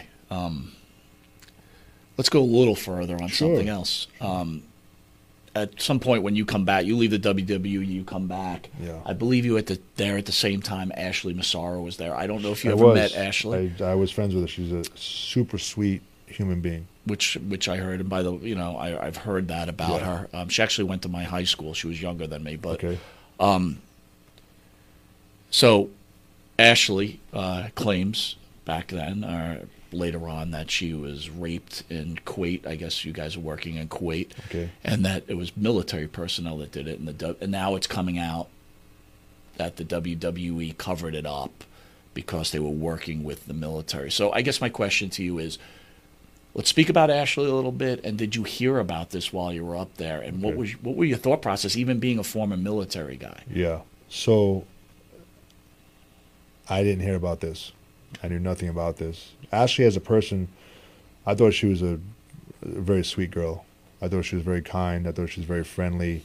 Let's go a little further on something else. At some point when you come back, you leave the WWE, you come back. Yeah. I believe you there at the same time Ashley Massaro was there. I don't know if you ever met Ashley. I was friends with her. She's a super sweet human being. Which I heard, and by the I've heard that about her. She actually went to my high school. She was younger than me, but okay. So Ashley claims back then, or later on, that she was raped in Kuwait. I guess you guys are working in Kuwait, okay. And that it was military personnel that did it. And now it's coming out that the WWE covered it up because they were working with the military. So I guess my question to you is, let's speak about Ashley a little bit. And did you hear about this while you were up there? And what were your thought process, even being a former military guy? Yeah. So I didn't hear about this. I knew nothing about this. Ashley, as a person, I thought she was a very sweet girl. I thought she was very kind. I thought she was very friendly.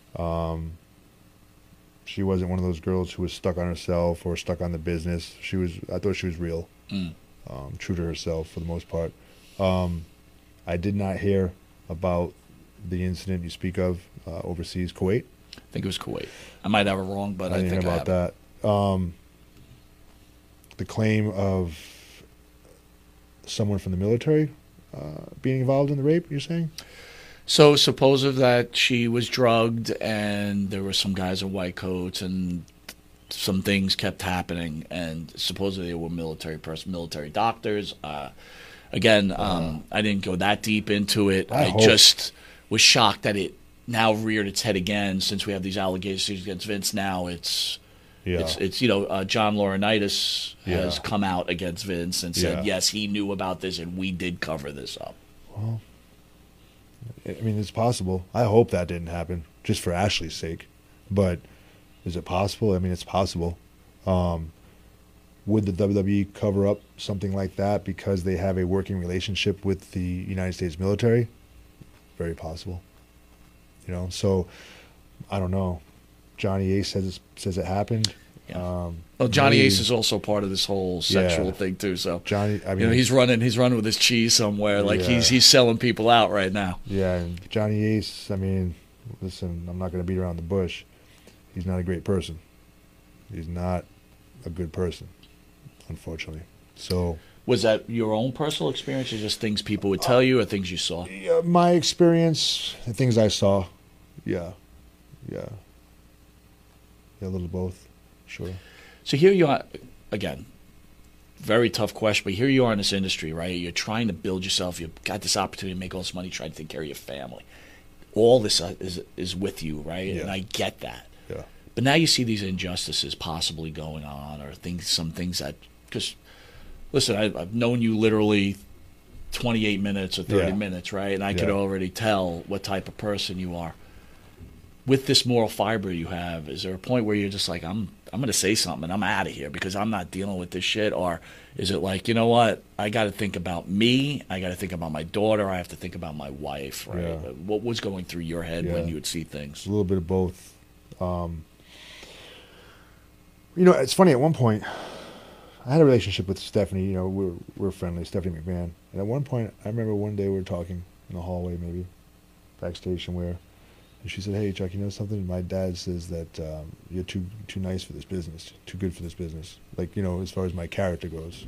She wasn't one of those girls who was stuck on herself or stuck on the business. I thought she was real, true to herself for the most part. I did not hear about the incident you speak of overseas, Kuwait. I think it was Kuwait. I might have it wrong, but I didn't think hear about that. The claim of someone from the military being involved in the rape, you're saying? So suppose that she was drugged and there were some guys in white coats and some things kept happening, and supposedly they were military doctors. Again, I didn't go that deep into it. I just was shocked that it now reared its head again since we have these allegations against Vince. Now it's John Laurinaitis has come out against Vince and said, yes, he knew about this and we did cover this up. Well, I mean, it's possible. I hope that didn't happen, just for Ashley's sake. But is it possible? I mean, it's possible. Would the WWE cover up something like that because they have a working relationship with the United States military? Very possible. So I don't know. Johnny Ace says it happened. Yeah. Well, Johnny Ace is also part of this whole sexual thing too. So Johnny, I mean, he's running with his cheese somewhere. Like he's selling people out right now. Yeah, and Johnny Ace. I mean, listen, I'm not going to beat around the bush. He's not a great person. He's not a good person, unfortunately. So. Was that your own personal experience, or just things people would tell you, or things you saw? Yeah, my experience, the things I saw. Yeah. A little of both, sure. So here you are, again, very tough question, but here you are in this industry, right? You're trying to build yourself. You've got this opportunity to make all this money, trying to take care of your family. All this is with you, right? Yeah. And I get that. Yeah. But now you see these injustices possibly going on, or some things that, because, listen, I've known you literally 28 minutes or 30 minutes, right? And I could already tell what type of person you are. With this moral fiber you have, is there a point where you're just like, I'm going to say something and I'm out of here because I'm not dealing with this shit? Or is it like, you know what, I got to think about me, I got to think about my daughter, I have to think about my wife, right? Yeah. What was going through your head when you would see things? A little bit of both. It's funny, at one point, I had a relationship with Stephanie. We're friendly, Stephanie McMahon. And at one point, I remember one day we were talking in the hallway, maybe, backstage somewhere. And she said, "Hey, Chuck, you know something? My dad says that you're too nice for this business, too good for this business. Like, as far as my character goes."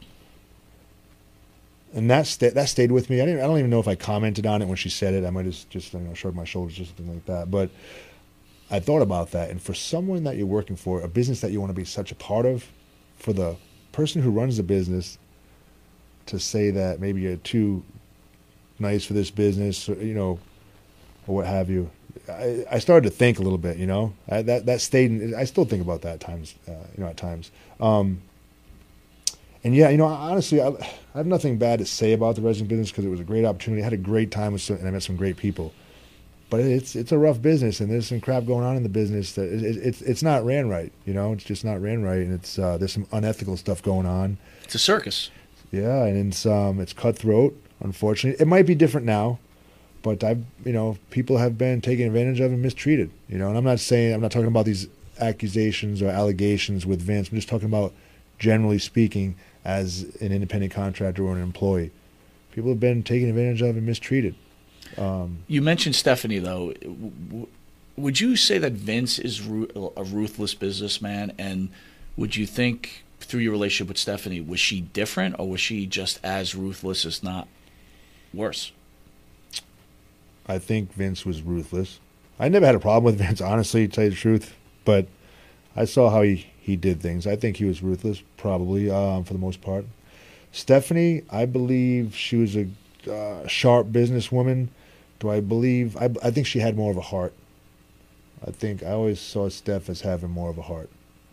And that stayed with me. I don't even know if I commented on it when she said it. I might have just shrugged my shoulders or something like that. But I thought about that. And for someone that you're working for, a business that you want to be such a part of, for the person who runs the business to say that maybe you're too nice for this business, or what have you. I started to think a little bit, that stayed. I still think about that at times, at times. And honestly, I have nothing bad to say about the wrestling business because it was a great opportunity. I had a great time and I met some great people. but it's a rough business, and there's some crap going on in the business that it's not ran right. It's just not ran right, and it's there's some unethical stuff going on. It's a circus. Yeah, and it's cutthroat. Unfortunately, it might be different now, but people have been taken advantage of and mistreated. And I'm not talking about these accusations or allegations with Vince. I'm just talking about generally speaking as an independent contractor or an employee. People have been taken advantage of and mistreated. You mentioned Stephanie, though. Would you say that Vince is a ruthless businessman? And would you think, through your relationship with Stephanie, was she different, or was she just as ruthless, if not worse? I think Vince was ruthless. I never had a problem with Vince, honestly, to tell you the truth. But I saw how he did things. I think he was ruthless, probably, for the most part. Stephanie, I believe she was a sharp businesswoman. I think she had more of a heart. I always saw Steph as having more of a heart.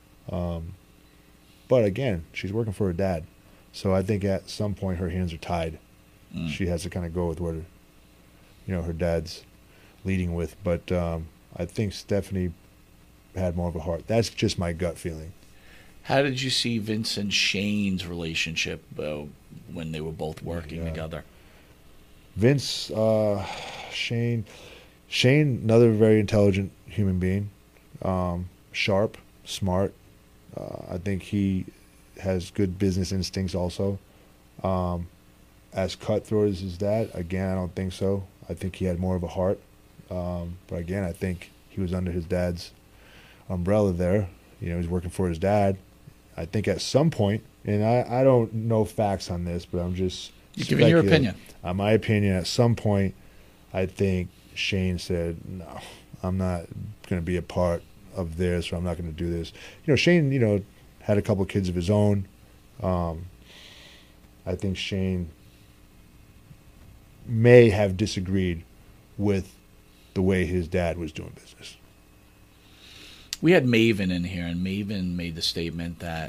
But again, she's working for her dad. So I think at some point her hands are tied. She has to kind of go with what her dad's leading with. But I think Stephanie had more of a heart. That's just my gut feeling. How did you see Vince and Shane's relationship when they were both working together? Vince, Shane, another very intelligent human being, sharp, smart. I think he has good business instincts also. As cutthroat as his dad, again, I don't think so. I think he had more of a heart. But again, I think he was under his dad's umbrella there. He's working for his dad. I think at some point, and I don't know facts on this, but I'm just You're giving your opinion. My opinion, at some point, I think Shane said, no, I'm not going to be a part of this, or I'm not going to do this. Shane, had a couple of kids of his own. I think Shane may have disagreed with the way his dad was doing business. We had Maven in here, and Maven made the statement that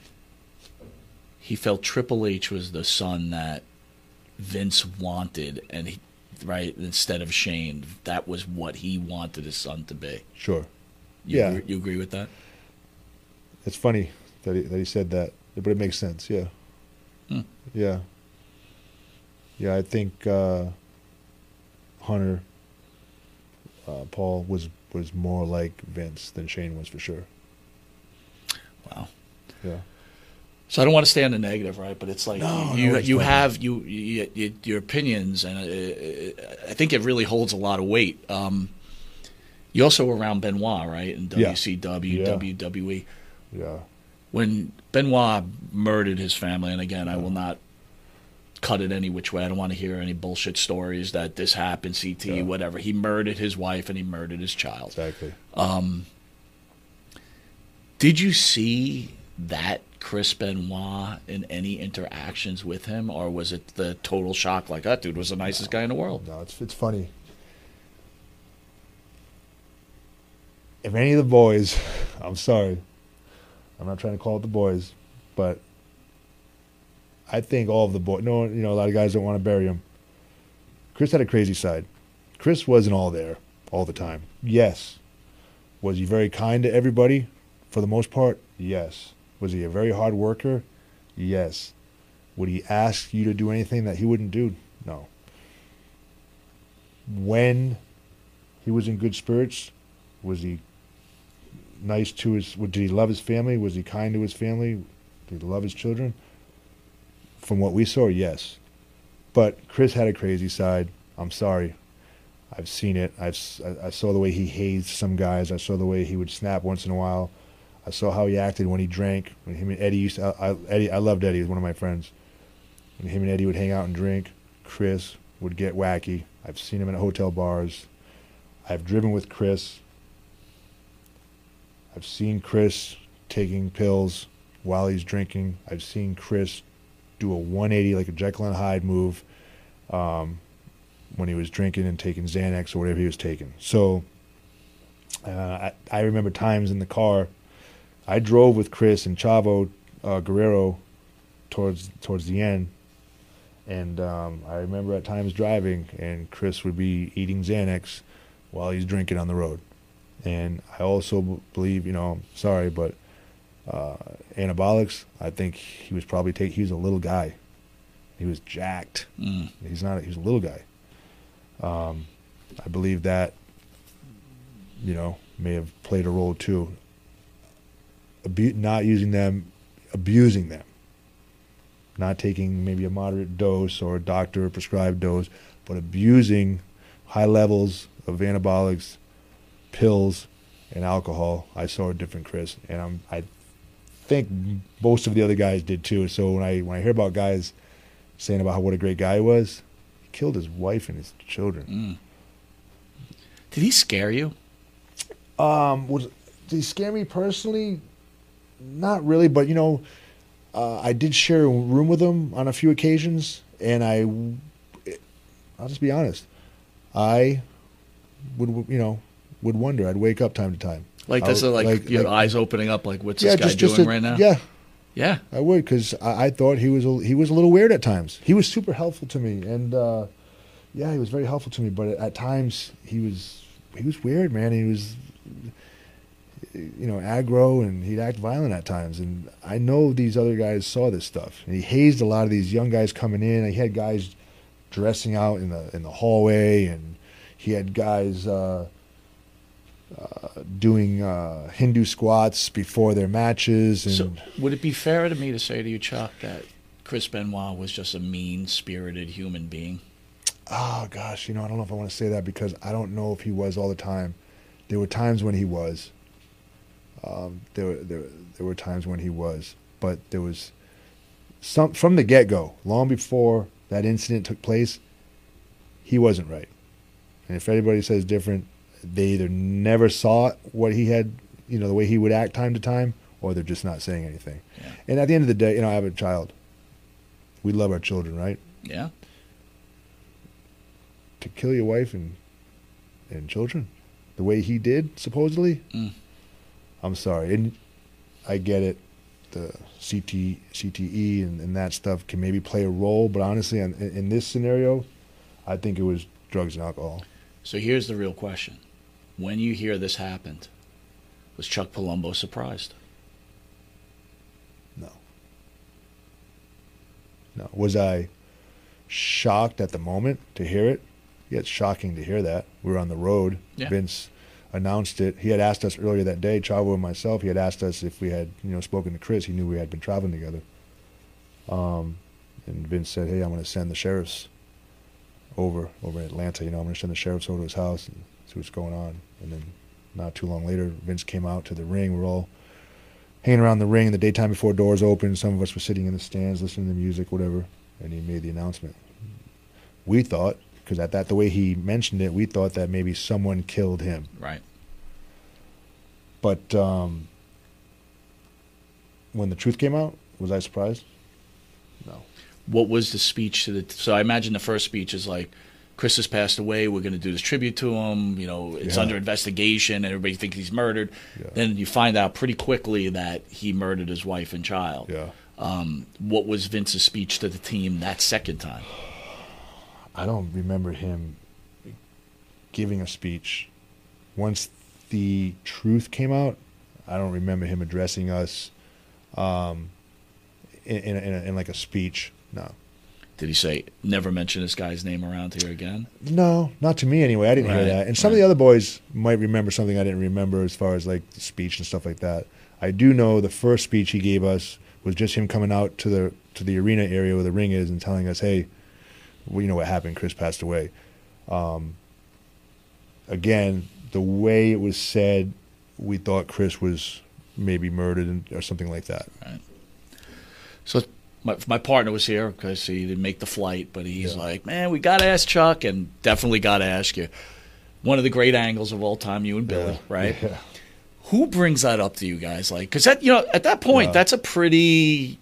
he felt Triple H was the son that Vince wanted, and instead of Shane, that was what he wanted his son to be. Sure. You agree with that? It's funny that he said that, but it makes sense. Yeah. Yeah. Yeah, I think Hunter Paul was more like Vince than Shane was, for sure. Wow. Yeah. So I don't want to stay on the negative, right? But it's like you have your opinions, and I think it really holds a lot of weight. You also were around Benoit, right? In WCW, WWE. Yeah. When Benoit murdered his family, and again, I will not cut it any which way. I don't want to hear any bullshit stories that this happened, whatever. He murdered his wife and he murdered his child. Exactly. Did you see that Chris Benoit in any interactions with him, or was it the total shock, like, that dude was the nicest guy in the world? No, it's funny. If any of the boys, I'm sorry, I'm not trying to call it the boys, but I think all of the boys, a lot of guys don't want to bury him. Chris had a crazy side. Chris wasn't all there all the time. Yes. Was he very kind to everybody for the most part? Yes. Was he a very hard worker? Yes. Would he ask you to do anything that he wouldn't do? No. When he was in good spirits, was he nice to did he love his family? Was he kind to his family? Did he love his children? From what we saw, yes. But Chris had a crazy side. I'm sorry. I've seen it. I saw the way he hazed some guys. I saw the way he would snap once in a while. I saw how he acted when he drank. When him and Eddie I loved Eddie. He was one of my friends. When him and Eddie would hang out and drink, Chris would get wacky. I've seen him in hotel bars. I've driven with Chris. I've seen Chris taking pills while he's drinking. I've seen Chris do a 180, like a Jekyll and Hyde move, when he was drinking and taking Xanax or whatever he was taking. So I remember times in the car. I drove with Chris and Chavo Guerrero towards the end, and I remember at times driving, and Chris would be eating Xanax while he's drinking on the road. And I also believe, sorry, but anabolics, I think he was probably he was a little guy. He was jacked. He was a little guy. I believe that, may have played a role too. Not using them, abusing them. Not taking maybe a moderate dose or a doctor prescribed dose, but abusing high levels of anabolics, pills, and alcohol. I saw a different Chris, and I think most of the other guys did too. So when I hear about guys saying about what a great guy he was, he killed his wife and his children. Did he scare you? Did he scare me personally? Not really, but I did share a room with him on a few occasions, and I'll just be honest, I would wonder. I'd wake up time to time. Like this, your eyes opening up, like what's this guy doing right now? Yeah, I would, because I thought he was a little weird at times. He was super helpful to me, and he was very helpful to me. But at times he was weird, man. He was aggro, and he'd act violent at times. And I know these other guys saw this stuff, and he hazed a lot of these young guys coming in. He had guys dressing out in the hallway, and he had guys doing Hindu squats before their matches. And so, would it be fair to me to say to you, Chuck, that Chris Benoit was just a mean-spirited human being? Oh gosh, I don't know if I want to say that, because I don't know if he was all the time. There were times when he was. There were times when he was, but there was some from the get-go, long before that incident took place. He wasn't right, and if anybody says different, they either never saw what he had, the way he would act time to time, or they're just not saying anything. Yeah. And at the end of the day, I have a child. We love our children, right? Yeah. To kill your wife and children the way he did, supposedly, I'm sorry. And I get it. The CTE and that stuff can maybe play a role, but honestly, in this scenario, I think it was drugs and alcohol. So here's the real question. When you hear this happened, was Chuck Palumbo surprised? No. Was I shocked at the moment to hear it? Yeah, it's shocking to hear that. We were on the road. Yeah. Vince announced it. He had asked us earlier that day, Chavo and myself, he had asked us if we had, spoken to Chris. He knew we had been traveling together. And Vince said, hey, I'm going to send the sheriffs over in Atlanta. I'm going to send the sheriffs over to his house and see what's going on. And then not too long later, Vince came out to the ring. We're all hanging around the ring in the daytime before doors opened. Some of us were sitting in the stands listening to music, whatever. And he made the announcement. We thought, because the way he mentioned it, we thought that maybe someone killed him. Right. But when the truth came out, was I surprised? No. What was the speech so I imagine the first speech is like, Chris has passed away, we're going to do this tribute to him, it's under investigation, everybody thinks he's murdered. Yeah. Then you find out pretty quickly that he murdered his wife and child. Yeah. What was Vince's speech to the team that second time? I don't remember him giving a speech. Once the truth came out, I don't remember him addressing us in like a speech. No. Did he say, never mention this guy's name around here again? No, not to me anyway. I didn't hear that. And some of the other boys might remember something I didn't remember as far as like the speech and stuff like that. I do know the first speech he gave us was just him coming out to the arena area where the ring is and telling us, hey, well, what happened, Chris passed away. Again, the way it was said, we thought Chris was maybe murdered or something like that. Right. So my partner was here because he didn't make the flight, but he's like, man, we got to ask Chuck, and definitely got to ask you. One of the great angles of all time, you and Billy, right? Yeah. Who brings that up to you guys? Like, because that, at that point, that's a pretty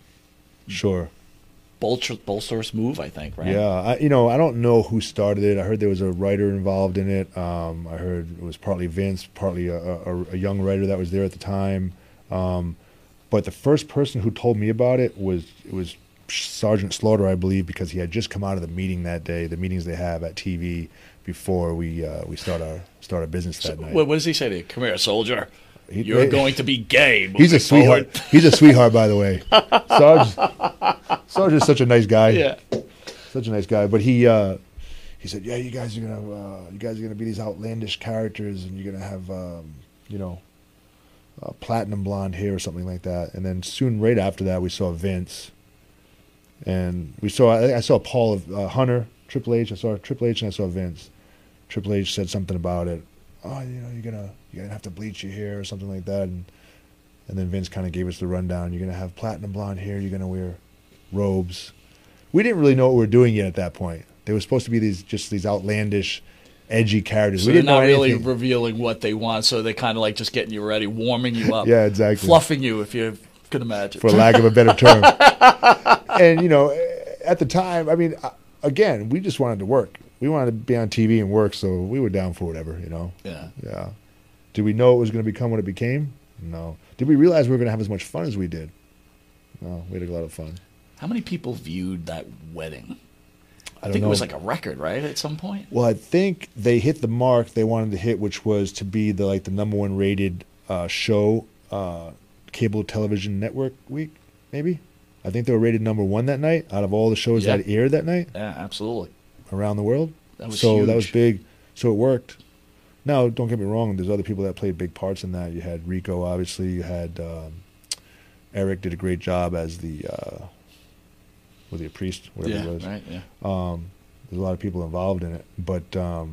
bolsterous move, I think, right? Yeah, I don't know who started it. I heard there was a writer involved in it. I heard it was partly Vince, partly a young writer that was there at the time. But the first person who told me about it was Sergeant Slaughter, I believe, because he had just come out of the meeting that day, the meetings they have at TV before we start our business that night. What does he say to you? Come here, soldier. You're going to be gay. He's a sweetheart. He's a sweetheart, by the way. Sarge is such a nice guy. Yeah, such a nice guy. But he said, "Yeah, you guys are gonna be these outlandish characters, and you're gonna have platinum blonde hair or something like that." And then soon, right after that, we saw Vince, and I saw Paul of Hunter, Triple H. I saw Triple H, and I saw Vince. Triple H said something about it. Oh, you're gonna have to bleach your hair or something like that, and then Vince kind of gave us the rundown. You're gonna have platinum blonde hair. You're gonna wear robes. We didn't really know what we were doing yet at that point. They were supposed to be these outlandish, edgy characters. So we didn't they're not know really anything. revealing what they want, so they're kind of like just getting you ready, warming you up. Yeah, exactly. Fluffing you, if you could imagine. For lack of a better term. And, at the time, I mean, again, we just wanted to work. We wanted to be on TV and work, so we were down for whatever, Yeah. Yeah. Did we know it was going to become what it became? No. Did we realize we were going to have as much fun as we did? No, we had a lot of fun. How many people viewed that wedding? I don't think know. it was like a record, right, at some point? Well, I think they hit the mark they wanted to hit, which was to be the number one rated show, cable television network week, maybe. I think they were rated number one that night out of all the shows that aired that night. Yeah, absolutely. Around the world. That was so huge. That was big. So it worked. Now, don't get me wrong. There's other people that played big parts in that. You had Rico, obviously. You had Eric did a great job as the a priest, whatever he was. Right, yeah. There's a lot of people involved in it, but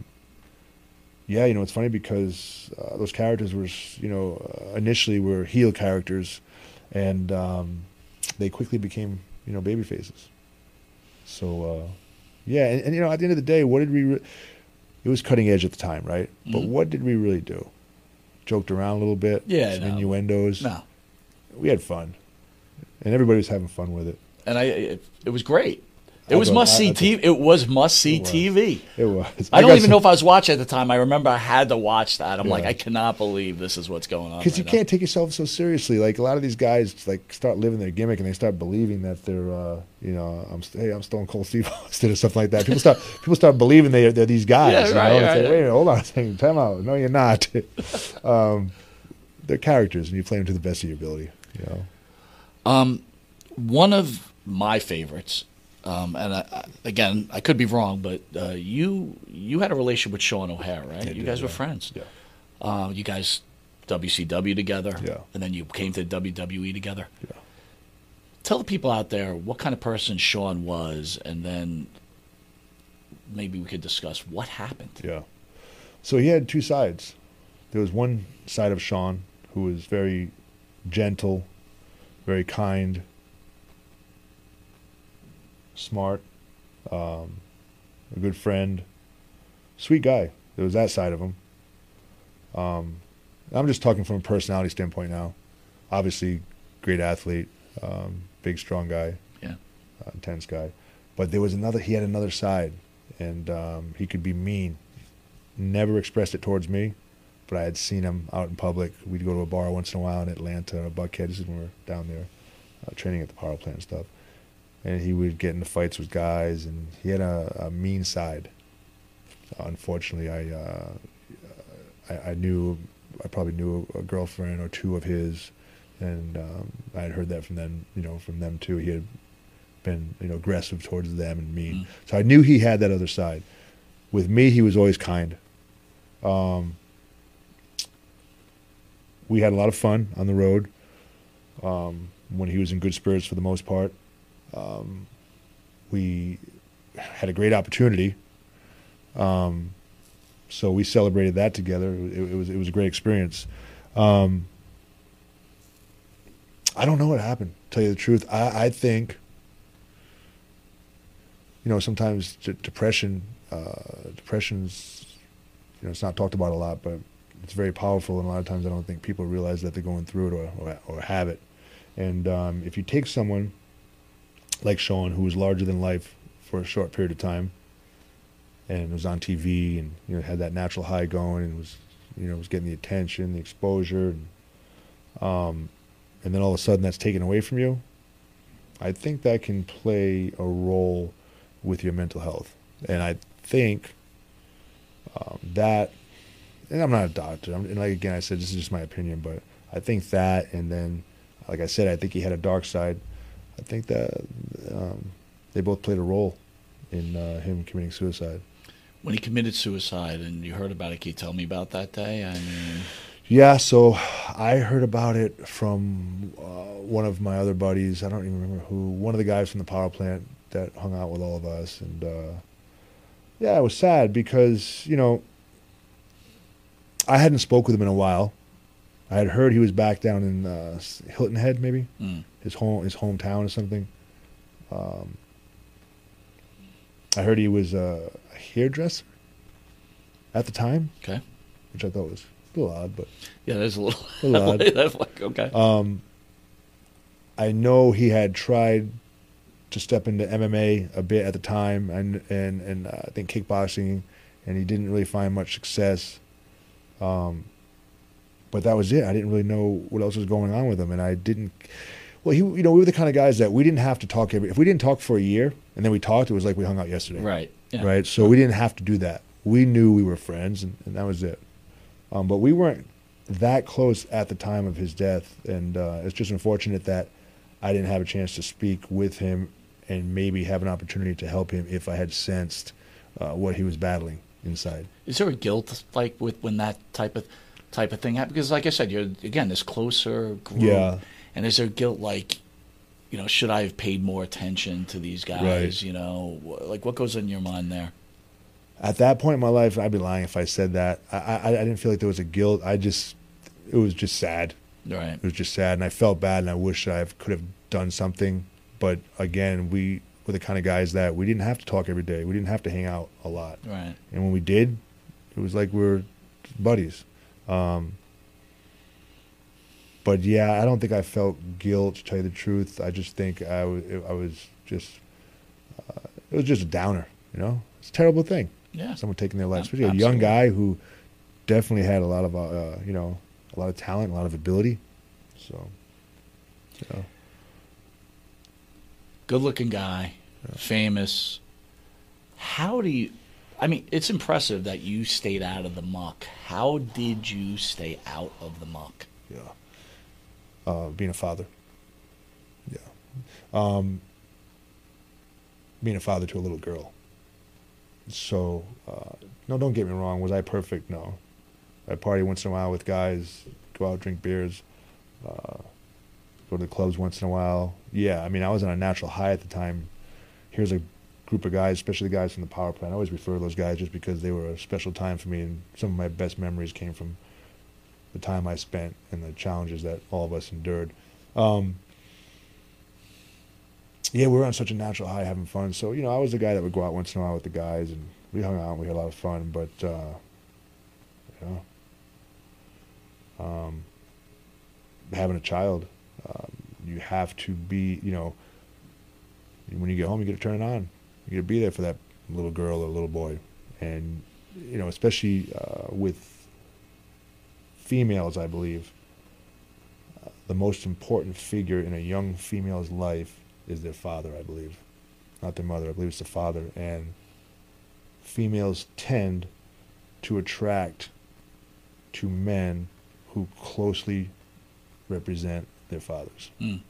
it's funny because those characters were, initially were heel characters, and they quickly became, baby faces. So, and at the end of the day, what did we? It was cutting edge at the time, right? Mm-hmm. But what did we really do? Joked around a little bit. Yeah, some innuendos. No, we had fun, and everybody was having fun with it. And it was great. It was must-see TV. It was must-see TV. It was. I don't even know if I was watching at the time. I remember I had to watch that. I'm like, I cannot believe this is what's going on. Because you can't take yourself so seriously. Like a lot of these guys, start living their gimmick and they start believing that they're, I'm Stone Cold Steve Austin or something like that. People start believing they're these guys. Yeah, right. Wait a minute, hold on a second, time out. No, you're not. They're characters, and you play them to the best of your ability. One of my favorites. And again, I could be wrong, but you had a relationship with Sean O'Hare, right? You guys were friends. Yeah. You guys WCW together. Yeah. And then you came to WWE together. Yeah. Tell the people out there what kind of person Sean was, and then maybe we could discuss what happened. Yeah. So he had two sides. There was one side of Sean who was very gentle, very kind, smart, a good friend, sweet guy. There was that side of him. I'm just talking from a personality standpoint now. Obviously, great athlete, big, strong guy, intense guy. But there was he had another side, and he could be mean. Never expressed it towards me, but I had seen him out in public. We'd go to a bar once in a while in Atlanta, or Buckhead. This is when we were down there training at the power plant and stuff. And he would get into fights with guys, and he had a mean side. Unfortunately, I probably knew a girlfriend or two of his, and I had heard that from them too. He had been aggressive towards them and mean. So I knew he had that other side. With me, he was always kind. We had a lot of fun on the road when he was in good spirits for the most part. We had a great opportunity, so we celebrated that together. It was a great experience. I don't know what happened, to tell you the truth. I think, sometimes depression's, it's not talked about a lot, but it's very powerful, and a lot of times I don't think people realize that they're going through it or have it. And if you take someone like Sean, who was larger than life for a short period of time, and was on TV, and had that natural high going, and was getting the attention, the exposure, and then all of a sudden that's taken away from you. I think that can play a role with your mental health. And I think that, and I'm not a doctor, and like again, I said, this is just my opinion, but I think that, and then, like I said, I think he had a dark side. I think that they both played a role in him committing suicide. When he committed suicide and you heard about it, can you tell me about that day? I mean... Yeah, so I heard about it from one of my other buddies. I don't even remember who. One of the guys from the power plant that hung out with all of us. And, yeah, it was sad because, you know, I hadn't spoke with him in a while. I had heard he was back down in Hilton Head, maybe, his hometown or something. I heard he was a hairdresser at the time, okay, which I thought was a little odd, but yeah, there's a little odd. Like, okay. I know he had tried to step into MMA a bit at the time, and I think kickboxing, and he didn't really find much success. But that was it. I didn't really know what else was going on with him, and I didn't. Well, we were the kind of guys that we didn't have to talk if we didn't talk for a year, and then we talked, it was like we hung out yesterday. Right. Yeah. Right. So we didn't have to do that. We knew we were friends, and that was it. But we weren't that close at the time of his death, and it's just unfortunate that I didn't have a chance to speak with him and maybe have an opportunity to help him if I had sensed what he was battling inside. Is there a guilt like with when that type of thing happens? Because, like I said, you're again this closer group. Yeah. And is there guilt like, you know, should I have paid more attention to these guys? Right. You know, like what goes in your mind there? At that point in my life, I'd be lying if I said that. I didn't feel like there was a guilt. It was just sad. Right. It was just sad, and I felt bad, and I wish I could have done something. But again, we were the kind of guys that we didn't have to talk every day. We didn't have to hang out a lot. Right. And when we did, it was like we were buddies. But yeah, I don't think I felt guilt, to tell you the truth. I just think it was just a downer, you know? It's a terrible thing. Yeah. Someone taking their life, especially a young guy who definitely had a lot of, a lot of talent, a lot of ability. So, you know. Good-looking guy, famous. How do you... I mean, it's impressive that you stayed out of the muck. How did you stay out of the muck? Yeah. Being a father. Yeah. Being a father to a little girl. So, no, don't get me wrong. Was I perfect? No. I party once in a while with guys, go out, drink beers, go to the clubs once in a while. Yeah, I mean, I was on a natural high at the time. Here's a group of guys, especially the guys from the power plant. I always refer to those guys just because they were a special time for me, and some of my best memories came from the time I spent and the challenges that all of us endured. Yeah, we were on such a natural high having fun. So, you know, I was the guy that would go out once in a while with the guys, and we hung out and we had a lot of fun. But, having a child, you have to be, you know, when you get home, you got to turn it on. You got to be there for that little girl or little boy. And, you know, especially with females, I believe, the most important figure in a young female's life is their father, I believe. Not their mother, I believe it's the father. And females tend to attract to men who closely represent their fathers. Mm.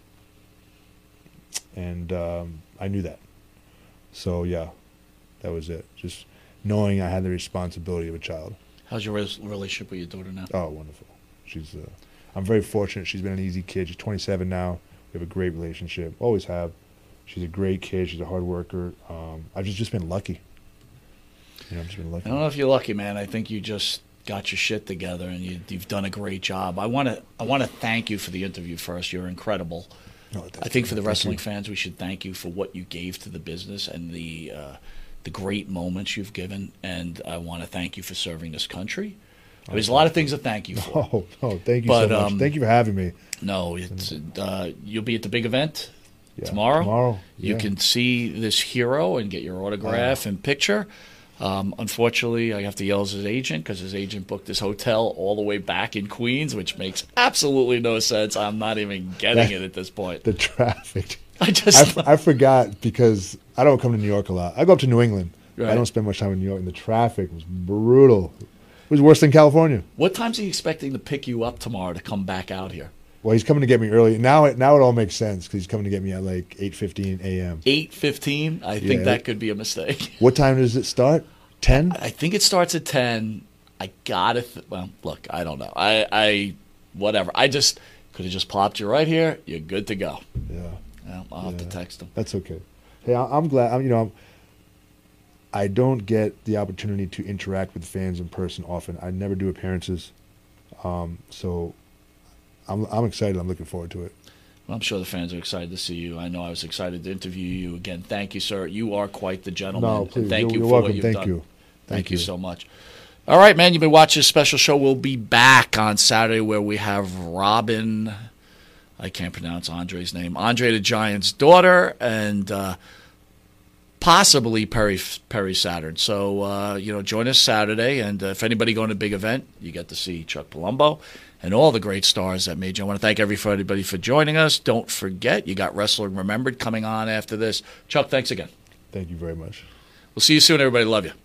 And I knew that. So, yeah, that was it. Just knowing I had the responsibility of a child. How's your relationship with your daughter now? Oh, wonderful. I'm very fortunate. She's been an easy kid. She's 27 now. We have a great relationship. Always have. She's a great kid. She's a hard worker. I've just been lucky. You know, I've just been lucky. I don't know if you're lucky, man. I think you just got your shit together, and you've done a great job. I want to thank you for the interview first. You're incredible. No, I think for the wrestling fans, we should thank you for what you gave to the business and the great moments you've given. And I want to thank you for serving this country. There's a lot of things to thank you for. Oh, thank you so much. Thank you for having me. No, it's you'll be at the big event tomorrow. Tomorrow, you can see this hero and get your autograph and picture. Unfortunately, I have to yell at his agent because his agent booked his hotel all the way back in Queens, which makes absolutely no sense. I'm not even getting it at this point. The traffic. I forgot because I don't come to New York a lot. I go up to New England. Right. I don't spend much time in New York, and the traffic was brutal. It was worse than California. What time's he expecting to pick you up tomorrow to come back out here? Well, he's coming to get me early. Now it all makes sense because he's coming to get me at like 8:15 a.m. 8:15? I think that could be a mistake. What time does it start? 10? I think it starts at 10. I gotta. Well, look, I don't know. I whatever. I just could have just plopped you right here. You're good to go. Yeah. Well, I'll have to text him. That's okay. Hey, I'm glad. I don't get the opportunity to interact with fans in person often. I never do appearances, so I'm excited. I'm looking forward to it. Well, I'm sure the fans are excited to see you. I know I was excited to interview you again. Thank you, sir. You are quite the gentleman. No, please. Thank you You're for welcome. what you've Thank done. you. Thank you so much. All right, man. You've been watching this special show. We'll be back on Saturday where we have Robin. I can't pronounce Andre's name. Andre the Giant's daughter and possibly Perry Saturn. So, join us Saturday. And if anybody going to a big event, you get to see Chuck Palumbo and all the great stars that made you. I want to thank everybody for joining us. Don't forget, you got Wrestling Remembered coming on after this. Chuck, thanks again. Thank you very much. We'll see you soon, everybody. Love you.